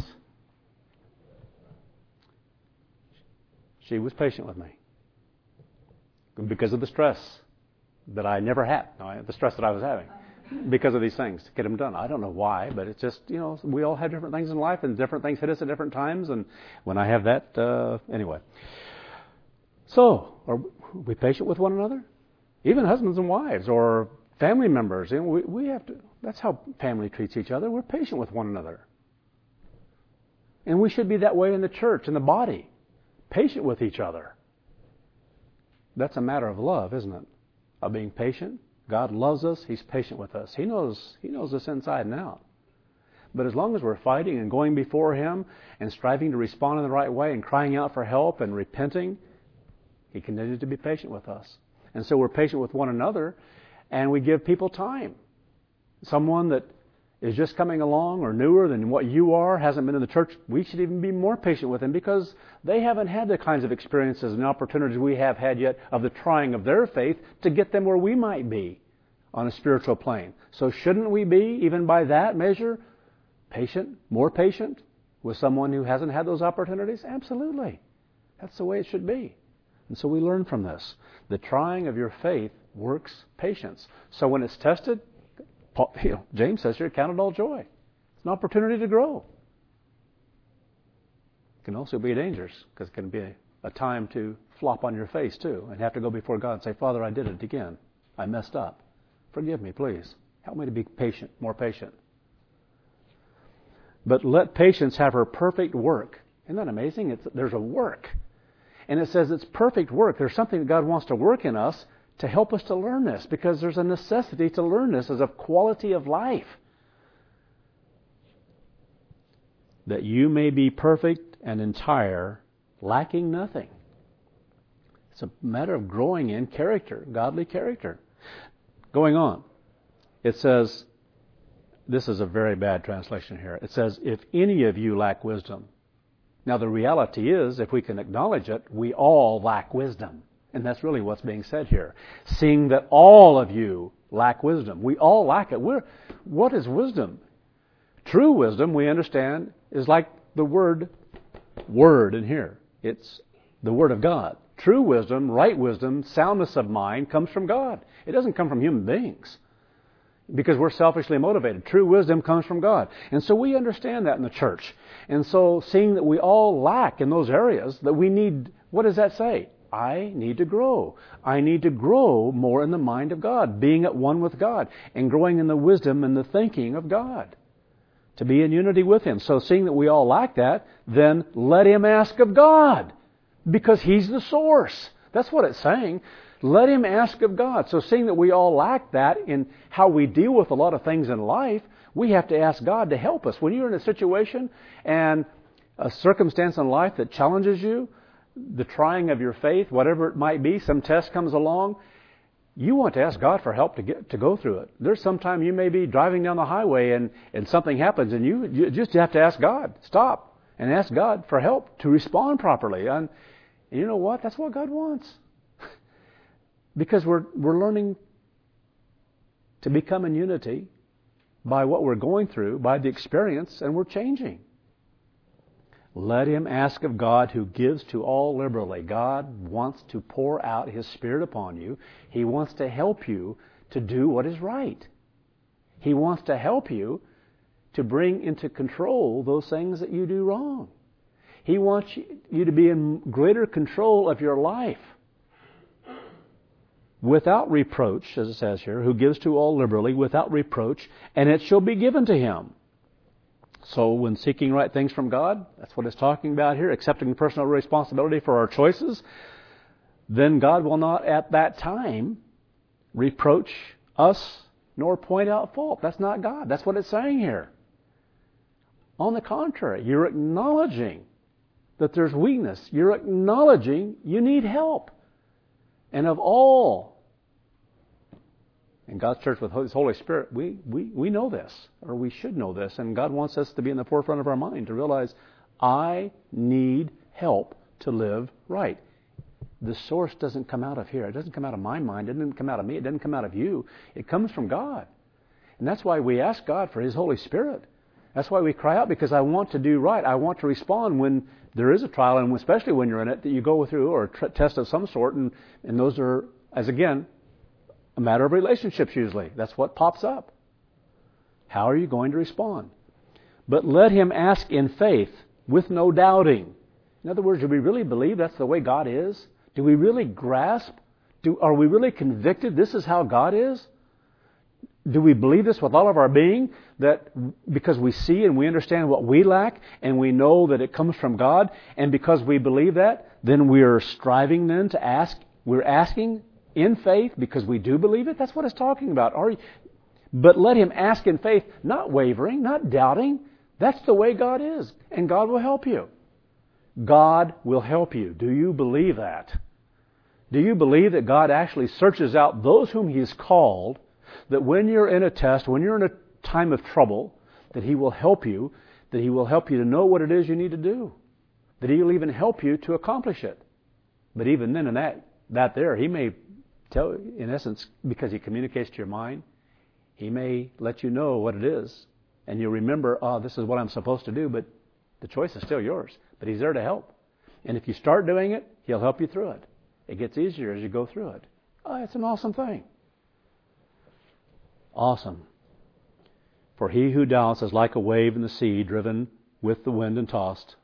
she was patient with me because of the stress that I never had, the stress that I was having because of these things to get them done. I don't know why, but it's just, we all have different things in life and different things hit us at different times. And when I have that, anyway. So, are we patient with one another? Even husbands and wives or family members. We have to, that's how family treats each other. We're patient with one another. And we should be that way in the church, in the body. Patient with each other. That's a matter of love, isn't it? Of being patient. God loves us. He's patient with us. He knows us inside and out. But as long as we're fighting and going before Him and striving to respond in the right way and crying out for help and repenting, He continues to be patient with us. And so we're patient with one another and we give people time. Someone that is just coming along or newer than what you are, hasn't been in the church, we should even be more patient with them because they haven't had the kinds of experiences and opportunities we have had yet of the trying of their faith to get them where we might be on a spiritual plane. So shouldn't we be, even by that measure, patient, more patient with someone who hasn't had those opportunities? Absolutely. That's the way it should be. And so we learn from this. The trying of your faith works patience. So when it's tested, James says here, count it all joy. It's an opportunity to grow. It can also be dangerous because it can be a time to flop on your face too and have to go before God and say, Father, I did it again. I messed up. Forgive me, please. Help me to be patient, more patient. But let patience have her perfect work. Isn't that amazing? There's a work. And it says it's perfect work. There's something that God wants to work in us to help us to learn this, because there's a necessity to learn this as a quality of life. That you may be perfect and entire, lacking nothing. It's a matter of growing in character, godly character. Going on, it says, this is a very bad translation here. It says, if any of you lack wisdom. Now the reality is, if we can acknowledge it, we all lack wisdom. And that's really what's being said here. Seeing that all of you lack wisdom. We all lack it. What is wisdom? True wisdom, we understand, is like the word in here. It's the Word of God. True wisdom, right wisdom, soundness of mind comes from God. It doesn't come from human beings because we're selfishly motivated. True wisdom comes from God. And so we understand that in the church. And so seeing that we all lack in those areas, that we need, what does that say? I need to grow. I need to grow more in the mind of God, being at one with God, and growing in the wisdom and the thinking of God, to be in unity with Him. So seeing that we all lack that, then let him ask of God, because He's the source. That's what it's saying. Let him ask of God. So seeing that we all lack that in how we deal with a lot of things in life, we have to ask God to help us. When you're in a situation and a circumstance in life that challenges you, the trying of your faith, whatever it might be, some test comes along, you want to ask God for help to go through it. There's some time you may be driving down the highway and something happens and you just have to ask God, stop, and ask God for help to respond properly. And you know what? That's what God wants. Because we're learning to become in unity by what we're going through, by the experience, and we're changing. Let him ask of God who gives to all liberally. God wants to pour out His Spirit upon you. He wants to help you to do what is right. He wants to help you to bring into control those things that you do wrong. He wants you to be in greater control of your life. Without reproach, as it says here, who gives to all liberally, without reproach, and it shall be given to him. So when seeking right things from God, that's what it's talking about here, accepting personal responsibility for our choices, then God will not at that time reproach us nor point out fault. That's not God. That's what it's saying here. On the contrary, you're acknowledging that there's weakness. You're acknowledging you need help. And of all, in God's church with His Holy Spirit, we know this, or we should know this, and God wants us to be in the forefront of our mind to realize, I need help to live right. The source doesn't come out of here. It doesn't come out of my mind. It doesn't come out of me. It doesn't come out of you. It comes from God. And that's why we ask God for His Holy Spirit. That's why we cry out, because I want to do right. I want to respond when there is a trial, and especially when you're in it, that you go through, or a test of some sort, and those are, as again, a matter of relationships usually. That's what pops up. How are you going to respond? But let him ask in faith, with no doubting. In other words, do we really believe that's the way God is? Do we really grasp? Are we really convicted this is how God is? Do we believe this with all of our being? That because we see and we understand what we lack, and we know that it comes from God, and because we believe that, then we are striving then to ask. We're asking in faith because we do believe it. That's what it's talking about. But let him ask in faith, not wavering, not doubting. That's the way God is, and God will help you. God will help you. Do you believe that? Do you believe that God actually searches out those whom He has called, that when you're in a test, when you're in a time of trouble, that He will help you, that He will help you to know what it is you need to do, that He will even help you to accomplish it. But even then, in that there, He may tell, in essence, because He communicates to your mind, He may let you know what it is, and you'll remember, this is what I'm supposed to do, but the choice is still yours. But He's there to help. And if you start doing it, He'll help you through it. It gets easier as you go through it. It's an awesome thing. Awesome. For he who doubts is like a wave in the sea, driven with the wind and tossed.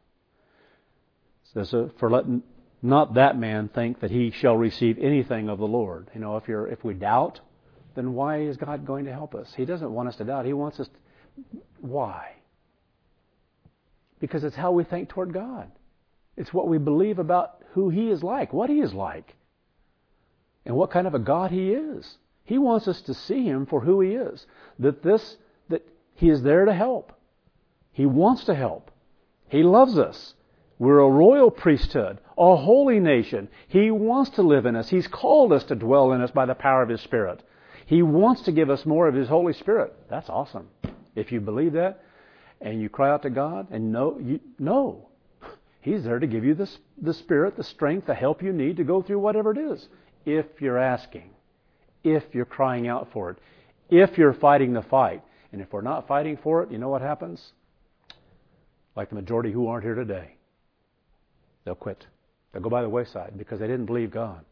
It says, for let not that man think that he shall receive anything of the Lord. You know, if we doubt, then why is God going to help us? He doesn't want us to doubt. He wants us to... Why? Because it's how we think toward God. It's what we believe about who He is like, what He is like, and what kind of a God He is. He wants us to see Him for who He is. That He is there to help. He wants to help. He loves us. We're a royal priesthood, a holy nation. He wants to live in us. He's called us to dwell in us by the power of His Spirit. He wants to give us more of His Holy Spirit. That's awesome. If you believe that and you cry out to God and know He's there to give you the Spirit, the strength, the help you need to go through whatever it is. If you're asking, if you're crying out for it, if you're fighting the fight. And if we're not fighting for it, you know what happens? Like the majority who aren't here today. They'll quit. They'll go by the wayside because they didn't believe God.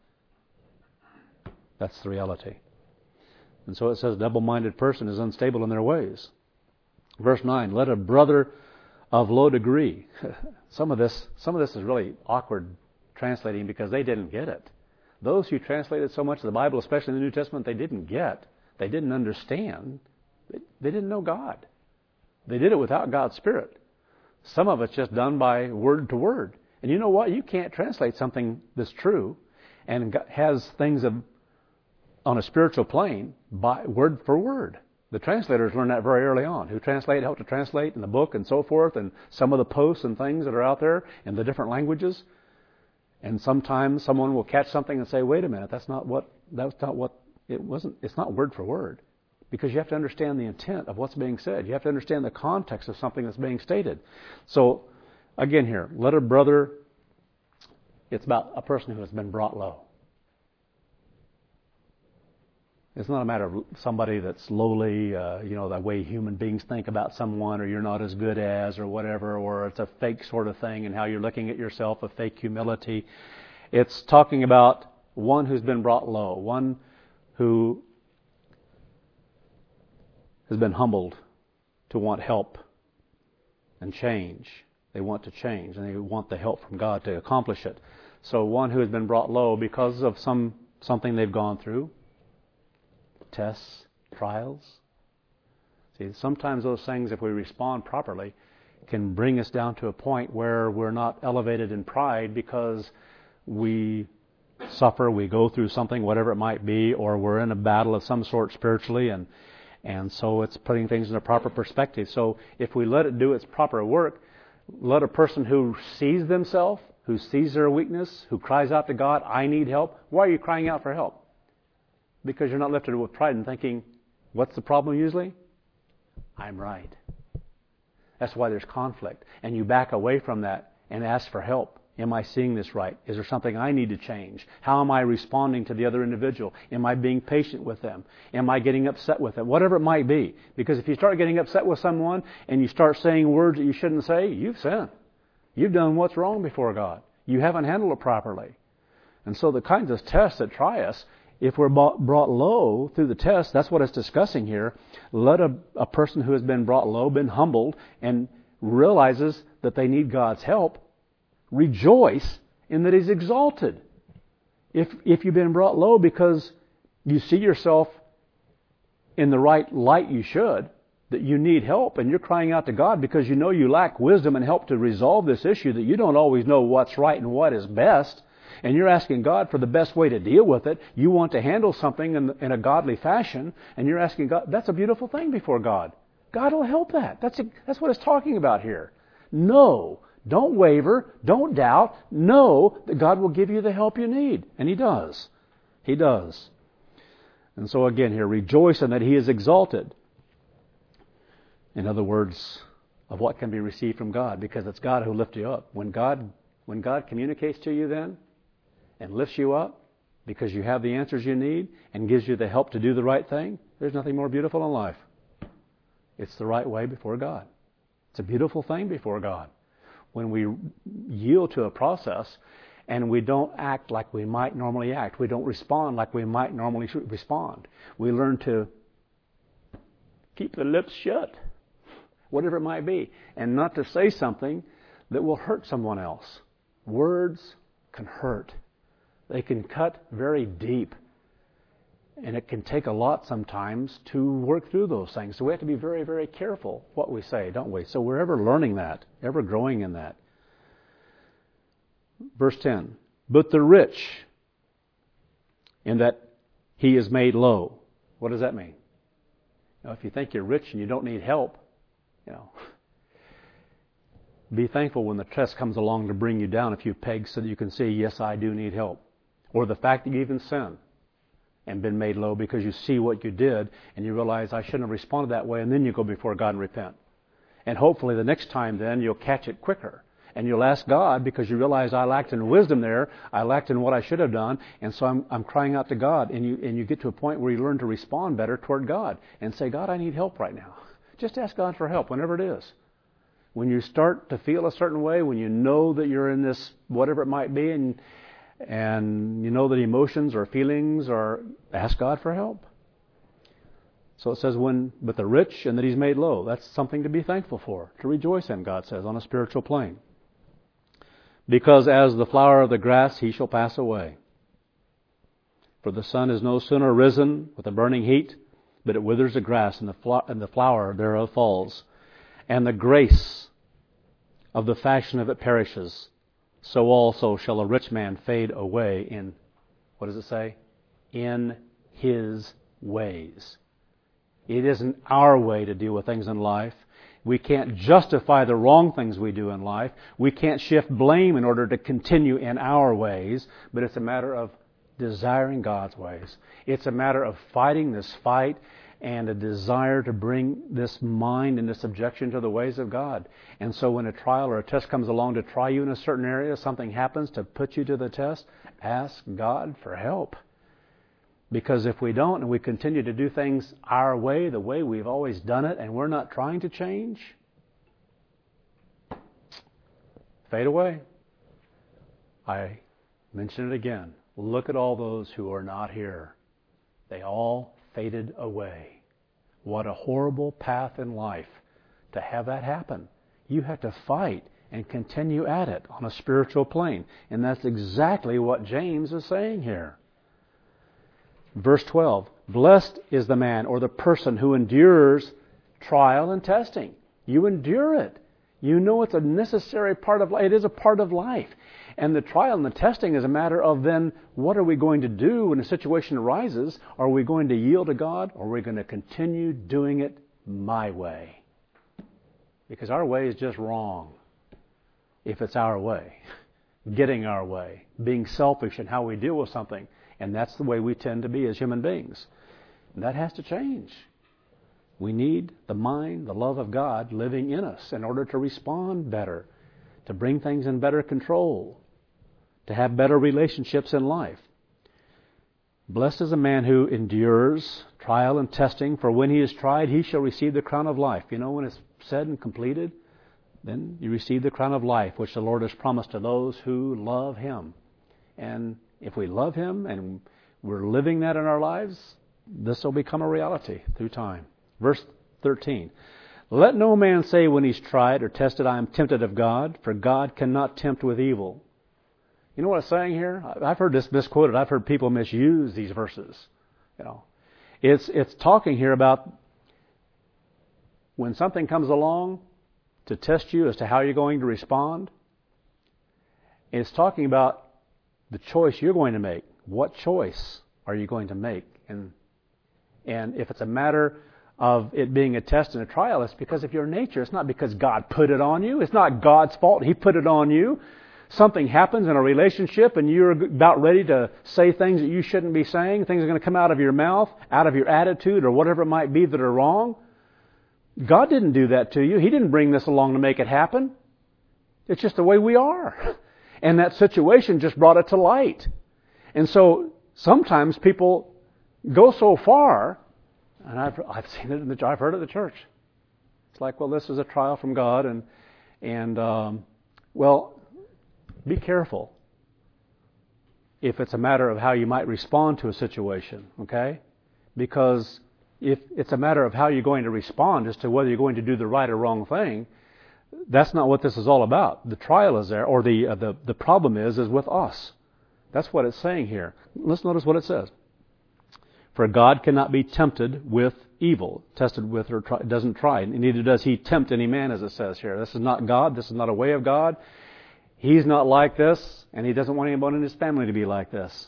That's the reality. And so it says a double-minded person is unstable in their ways. Verse 9, let a brother of low degree. Some of this is really awkward translating because they didn't get it. Those who translated so much of the Bible, especially in the New Testament, they didn't get. They didn't understand. They didn't know God. They did it without God's Spirit. Some of it's just done by word to word. And you know what? You can't translate something that's true and has things on a spiritual plane by word for word. The translators learned that very early on, helped to translate in the book and so forth, and some of the posts and things that are out there in the different languages. And sometimes someone will catch something and say, wait a minute, that's not what it wasn't. It's not word for word. Because you have to understand the intent of what's being said. You have to understand the context of something that's being stated. So, again here, let a brother, it's about a person who has been brought low. It's not a matter of somebody that's lowly, the way human beings think about someone, or you're not as good as, or whatever, or it's a fake sort of thing and how you're looking at yourself, a fake humility. It's talking about one who's been brought low, one who has been humbled to want help and change. They want to change, and they want the help from God to accomplish it. So one who has been brought low because of something they've gone through, tests, trials. See, sometimes those things, if we respond properly, can bring us down to a point where we're not elevated in pride because we suffer, we go through something, whatever it might be, or we're in a battle of some sort spiritually, and so it's putting things in a proper perspective. So if we let it do its proper work, let a person who sees themselves, who sees their weakness, who cries out to God, I need help. Why are you crying out for help? Because you're not lifted with pride and thinking, what's the problem usually? I'm right. That's why there's conflict. And you back away from that and ask for help. Am I seeing this right? Is there something I need to change? How am I responding to the other individual? Am I being patient with them? Am I getting upset with them? Whatever it might be. Because if you start getting upset with someone and you start saying words that you shouldn't say, you've sinned. You've done what's wrong before God. You haven't handled it properly. And so the kinds of tests that try us, if we're brought low through the test, that's what it's discussing here. Let a person who has been brought low, been humbled, and realizes that they need God's help, rejoice in that He's exalted. If you've been brought low because you see yourself in the right light you should, that you need help, and you're crying out to God because you know you lack wisdom and help to resolve this issue, that you don't always know what's right and what is best, and you're asking God for the best way to deal with it. You want to handle something in a godly fashion, and you're asking God. That's a beautiful thing before God. God will help that. That's what it's talking about here. No, don't waver, don't doubt. Know that God will give you the help you need, and He does. He does. And so again here, rejoice in that He is exalted. In other words, of what can be received from God, because it's God who lifts you up. When God communicates to you then and lifts you up because you have the answers you need and gives you the help to do the right thing, there's nothing more beautiful in life. It's the right way before God. It's a beautiful thing before God. When we yield to a process and we don't act like we might normally act, we don't respond like we might normally respond. We learn to keep the lips shut, whatever it might be, and not to say something that will hurt someone else. Words can hurt. They can cut very deep. And it can take a lot sometimes to work through those things. So we have to be very, very careful what we say, don't we? So we're ever learning that, ever growing in that. Verse 10, but the rich, in that he is made low. What does that mean? If you think you're rich and you don't need help, be thankful when the test comes along to bring you down a few pegs so that you can say, yes, I do need help. Or the fact that you even sin and been made low because you see what you did and you realize I shouldn't have responded that way, and then you go before God and repent. And hopefully the next time then you'll catch it quicker. And you'll ask God because you realize I lacked in wisdom there, I lacked in what I should have done, and so I'm crying out to God. And you get to a point where you learn to respond better toward God and say, God, I need help right now. Just ask God for help whenever it is. When you start to feel a certain way, when you know that you're in this, whatever it might be, and you know that emotions or feelings are, ask God for help. So it says, but the rich and that he's made low. That's something to be thankful for, to rejoice in, God says, on a spiritual plane. Because as the flower of the grass, he shall pass away. For the sun is no sooner risen with a burning heat, but it withers the grass, and the flower thereof falls. And the grace of the fashion of it perishes. So also shall a rich man fade away in, what does it say? In his ways. It isn't our way to deal with things in life. We can't justify the wrong things we do in life. We can't shift blame in order to continue in our ways, but it's a matter of desiring God's ways. It's a matter of fighting this fight and a desire to bring this mind into subjection to the ways of God. And so when a trial or a test comes along to try you in a certain area, something happens to put you to the test, ask God for help. Because if we don't and we continue to do things our way, the way we've always done it, and we're not trying to change, fade away. I mention it again. Look at all those who are not here. They all faded away. What a horrible path in life to have that happen. You have to fight and continue at it on a spiritual plane. And that's exactly what James is saying here. Verse 12, blessed is the man or the person who endures trial and testing. You endure it. You know it's a necessary part of life. It is a part of life. And the trial and the testing is a matter of then what are we going to do when a situation arises? Are we going to yield to God, or are we going to continue doing it my way? Because our way is just wrong if it's our way, getting our way, being selfish in how we deal with something. And that's the way we tend to be as human beings. And that has to change. We need the mind, the love of God living in us in order to respond better, to bring things in better control, to have better relationships in life. Blessed is a man who endures trial and testing, for when he is tried, he shall receive the crown of life. You know, when it's said and completed, then you receive the crown of life, which the Lord has promised to those who love Him. And if we love Him and we're living that in our lives, this will become a reality through time. Verse 13. Let no man say when he's tried or tested, I am tempted of God, for God cannot tempt with evil. You know what it's saying here? I've heard this misquoted. I've heard people misuse these verses. You know, it's talking here about when something comes along to test you as to how you're going to respond. It's talking about the choice you're going to make. What choice are you going to make? And if it's a matter of it being a test and a trial, it's because of your nature. It's not because God put it on you. It's not God's fault. He put it on you. Something happens in a relationship and you're about ready to say things that you shouldn't be saying. Things are going to come out of your mouth, out of your attitude, or whatever it might be that are wrong. God didn't do that to you. He didn't bring this along to make it happen. It's just the way we are. And that situation just brought it to light. And so sometimes people go so far, and I've seen it I've heard it in the church. It's like, well, this is a trial from God, and well, be careful if it's a matter of how you might respond to a situation, okay? Because if it's a matter of how you're going to respond as to whether you're going to do the right or wrong thing, that's not what this is all about. The trial is there, or the problem is with us. That's what it's saying here. Let's notice what it says. For God cannot be tempted with evil, tested with or doesn't try, and neither does He tempt any man, as it says here. This is not God. This is not a way of God. He's not like this, and He doesn't want anyone in His family to be like this.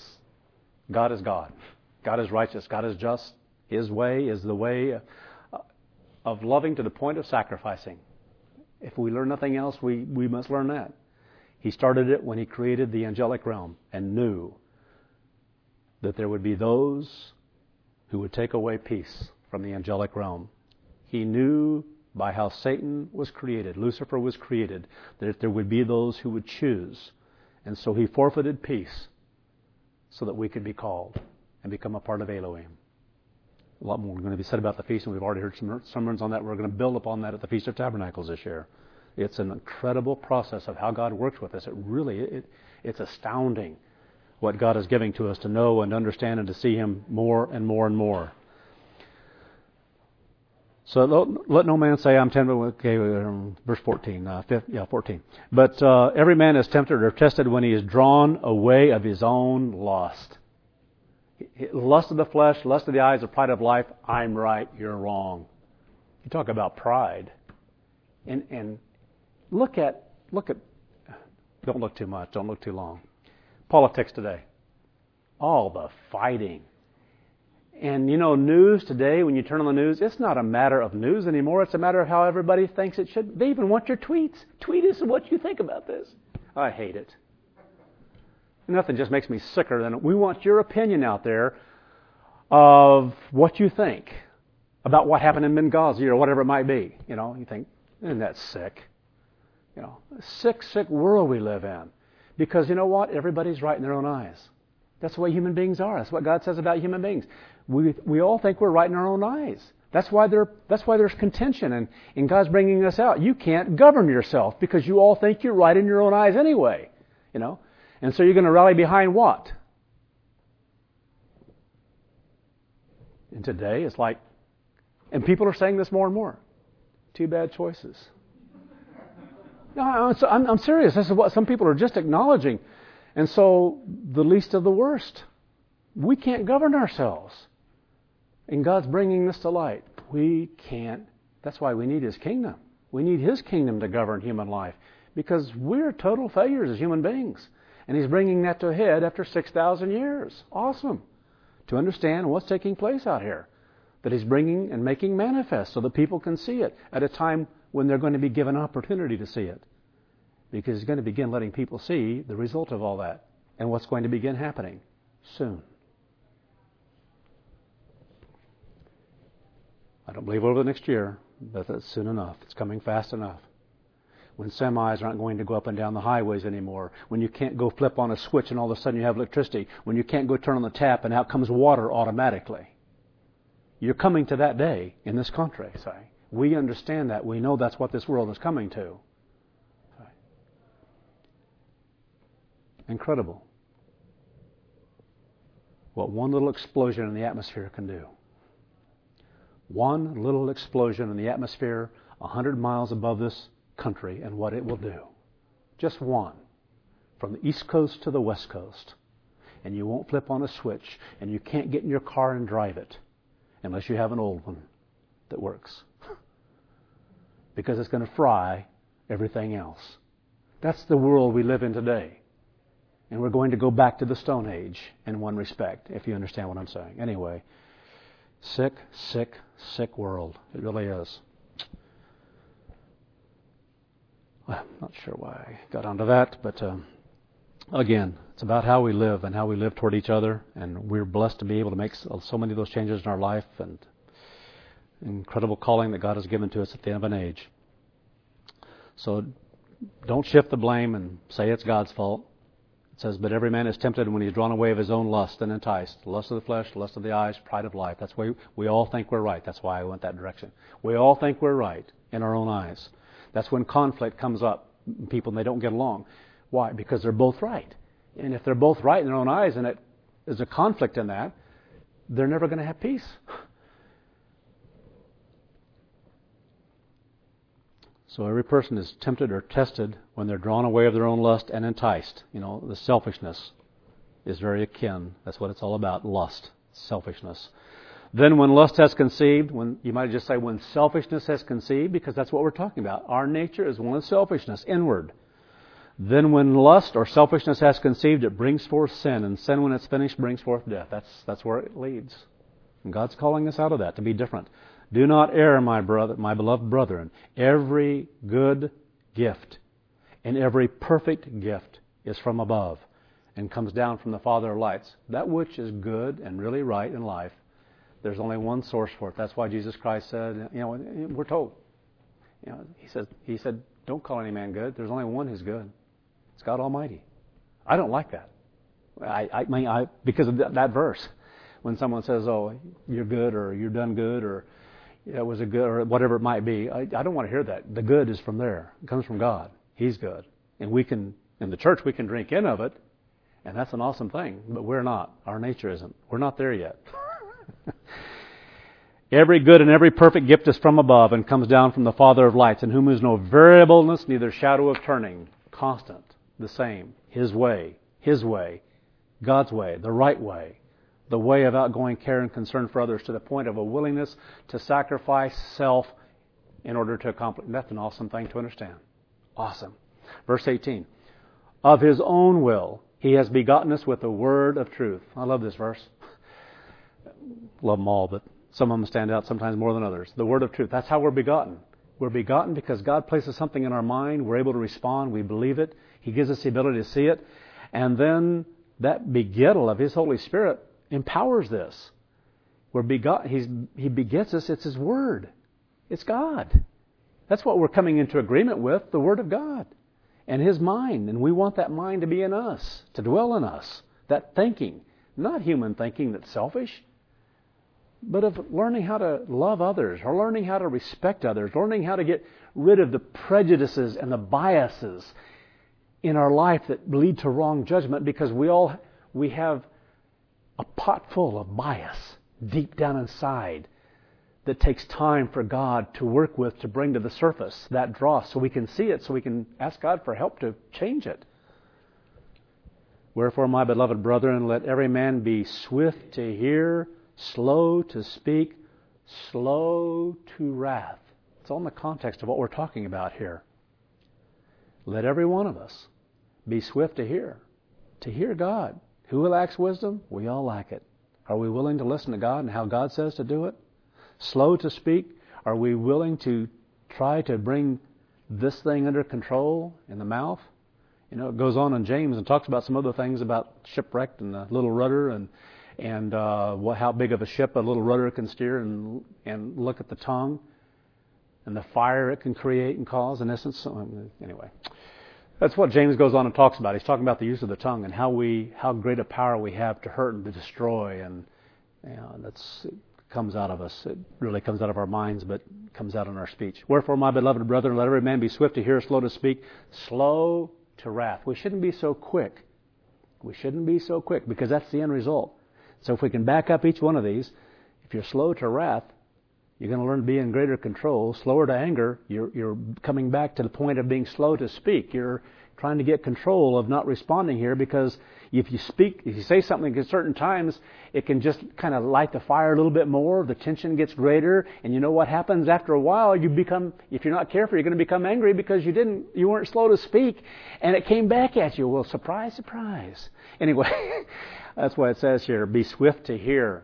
God is God. God is righteous. God is just. His way is the way of loving to the point of sacrificing. If we learn nothing else, we must learn that. He started it when He created the angelic realm and knew that there would be those who would take away peace from the angelic realm. He knew by how Satan was created, Lucifer was created, that there would be those who would choose. And so He forfeited peace so that we could be called and become a part of Elohim. A lot more going to be said about the feast, and we've already heard some sermons on that. We're going to build upon that at the Feast of Tabernacles this year. It's an incredible process of how God works with us. It's astounding what God is giving to us to know and understand and to see Him more and more and more. So let no man say, I'm tempted. Okay, verse 14. 14. But every man is tempted or tested when he is drawn away of his own lust. Lust of the flesh, lust of the eyes, the pride of life. I'm right, you're wrong. You talk about pride. And look at, don't look too much, don't look too long. Politics today. All the fighting. And you know, news today, when you turn on the news, it's not a matter of news anymore. It's a matter of how everybody thinks it should. They even want your tweets. Tweet us what you think about this. I hate it. Nothing just makes me sicker than we want your opinion out there of what you think about what happened in Benghazi or whatever it might be. You know, you think, isn't that sick? You know, sick world we live in. Because you know what? Everybody's right in their own eyes. That's the way human beings are. That's what God says about human beings. We all think we're right in our own eyes. That's why there's contention, and God's bringing us out. You can't govern yourself because you all think you're right in your own eyes anyway. And so you're going to rally behind what? And today it's like, and people are saying this more and more. Two bad choices. No, I'm serious. This is what some people are just acknowledging. And so the least of the worst. We can't govern ourselves. And God's bringing this to light. We can't. That's why we need His kingdom. We need His kingdom to govern human life. Because we're total failures as human beings. And He's bringing that to a head after 6,000 years. Awesome. To understand what's taking place out here. That He's bringing and making manifest so that people can see it at a time when they're going to be given opportunity to see it. Because He's going to begin letting people see the result of all that. And what's going to begin happening soon. I don't believe over the next year, but that's soon enough. It's coming fast enough. When semis aren't going to go up and down the highways anymore. When you can't go flip on a switch and all of a sudden you have electricity. When you can't go turn on the tap and out comes water automatically. You're coming to that day in this country. We understand that. We know that's what this world is coming to. Incredible. What one little explosion in the atmosphere can do. One little explosion in the atmosphere 100 miles above this country and what it will do. Just one. From the East Coast to the West Coast. And you won't flip on a switch. And you can't get in your car and drive it. Unless you have an old one that works. Because it's going to fry everything else. That's the world we live in today. And we're going to go back to the Stone Age in one respect, if you understand what I'm saying. Anyway, sick, sick, sick world. It really is. I'm not sure why I got onto that, but again, it's about how we live and how we live toward each other. And we're blessed to be able to make so many of those changes in our life and incredible calling that God has given to us at the end of an age. So don't shift the blame and say it's God's fault. It says, but every man is tempted when he's drawn away of his own lust and enticed. Lust of the flesh, lust of the eyes, pride of life. That's why we all think we're right. That's why I went that direction. We all think we're right in our own eyes. That's when conflict comes up. People, and they don't get along. Why? Because they're both right. And if they're both right in their own eyes and there's a conflict in that, they're never going to have peace. So every person is tempted or tested when they're drawn away of their own lust and enticed. The selfishness is very akin. That's what it's all about, lust, selfishness. Then when lust has conceived, you might just say when selfishness has conceived, because that's what we're talking about. Our nature is one of selfishness, inward. Then when lust or selfishness has conceived, it brings forth sin. And sin, when it's finished, brings forth death. That's where it leads. And God's calling us out of that to be different. Do not err, my beloved brethren. Every good gift and every perfect gift is from above and comes down from the Father of lights. That which is good and really right in life, there's only one source for it. That's why Jesus Christ said, we're told. He said, don't call any man good. There's only one who's good. It's God Almighty. I don't like that. Because of that verse. When someone says, oh, you're good or you're done good or it was a good or whatever it might be, I don't want to hear that. The good is from there. It comes from God. He's good. And we can, in the church, we can drink in of it. And that's an awesome thing. But we're not. Our nature isn't. We're not there yet. Every good and every perfect gift is from above and comes down from the Father of lights, in whom is no variableness, neither shadow of turning. Constant. The same. His way. God's way. The right way. The way of outgoing care and concern for others to the point of a willingness to sacrifice self in order to accomplish. That's an awesome thing to understand. Awesome. Verse 18. Of His own will, He has begotten us with the word of truth. I love this verse. Love them all, but some of them stand out sometimes more than others. The word of truth. That's how we're begotten. We're begotten because God places something in our mind. We're able to respond. We believe it. He gives us the ability to see it. And then that begettal of His Holy Spirit empowers this. We're begotten. He begets us. It's His Word. It's God. That's what we're coming into agreement with, the Word of God. And His mind. And we want that mind to be in us, to dwell in us. That thinking. Not human thinking that's selfish, but of learning how to love others, or learning how to respect others, learning how to get rid of the prejudices and the biases in our life that lead to wrong judgment, because we have a pot full of bias deep down inside that takes time for God to work with, to bring to the surface that dross, so we can see it, so we can ask God for help to change it. Wherefore, my beloved brethren, let every man be swift to hear, slow to speak, slow to wrath. It's all in the context of what we're talking about here. Let every one of us be swift to hear God. Who lacks wisdom? We all lack it. Are we willing to listen to God and how God says to do it? Slow to speak. Are we willing to try to bring this thing under control in the mouth? You know, it goes on in James and talks about some other things about shipwrecked and the little rudder and how big of a ship a little rudder can steer, and look at the tongue and the fire it can create and cause. In essence, anyway, that's what James goes on and talks about. He's talking about the use of the tongue and how great a power we have to hurt and to destroy, and it comes out of us. It really comes out of our minds, but comes out in our speech. Wherefore, my beloved brethren, let every man be swift to hear, slow to speak, slow to wrath. We shouldn't be so quick. We shouldn't be so quick, because that's the end result. So if we can back up each one of these, if you're slow to wrath, you're going to learn to be in greater control. Slower to anger, you're coming back to the point of being slow to speak. You're trying to get control of not responding here, because if you say something at certain times, it can just kind of light the fire a little bit more. The tension gets greater, and you know what happens after a while? If you're not careful, you're going to become angry because you weren't slow to speak, and it came back at you. Well, surprise, surprise. Anyway, that's why it says here, be swift to hear.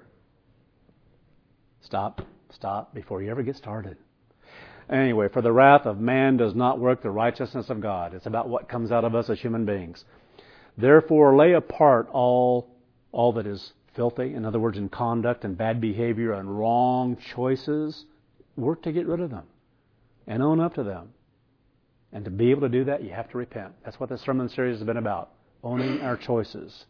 Stop before you ever get started. Anyway, for the wrath of man does not work the righteousness of God. It's about what comes out of us as human beings. Therefore, lay apart all that is filthy, in other words, in conduct and bad behavior and wrong choices. Work to get rid of them and own up to them. And to be able to do that, you have to repent. That's what this sermon series has been about, owning our choices.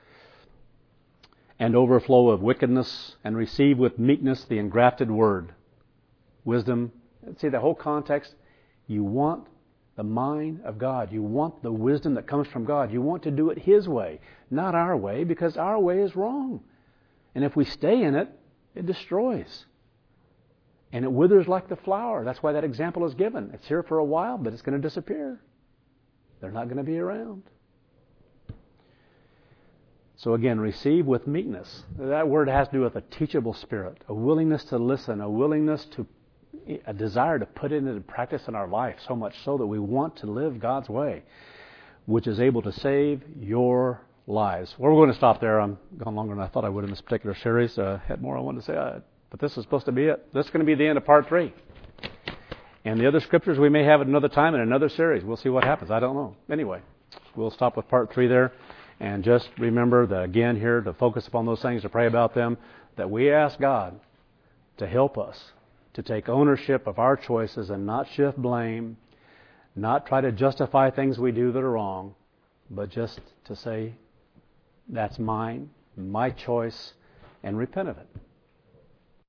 And overflow of wickedness, and receive with meekness the engrafted word. Wisdom. See, the whole context, you want the mind of God. You want the wisdom that comes from God. You want to do it His way, not our way, because our way is wrong. And if we stay in it, it destroys. And it withers like the flower. That's why that example is given. It's here for a while, but it's going to disappear. They're not going to be around. So again, receive with meekness. That word has to do with a teachable spirit, a willingness to listen, a desire to put it into practice in our life, so much so that we want to live God's way, which is able to save your lives. Well, we're going to stop there. I'm gone longer than I thought I would in this particular series. I had more I wanted to say, but this is supposed to be it. This is going to be the end of part 3. And the other scriptures we may have at another time in another series. We'll see what happens. I don't know. Anyway, we'll stop with part 3 there. And just remember that, again, here, to focus upon those things, to pray about them, that we ask God to help us to take ownership of our choices and not shift blame, not try to justify things we do that are wrong, but just to say, that's mine, my choice, and repent of it.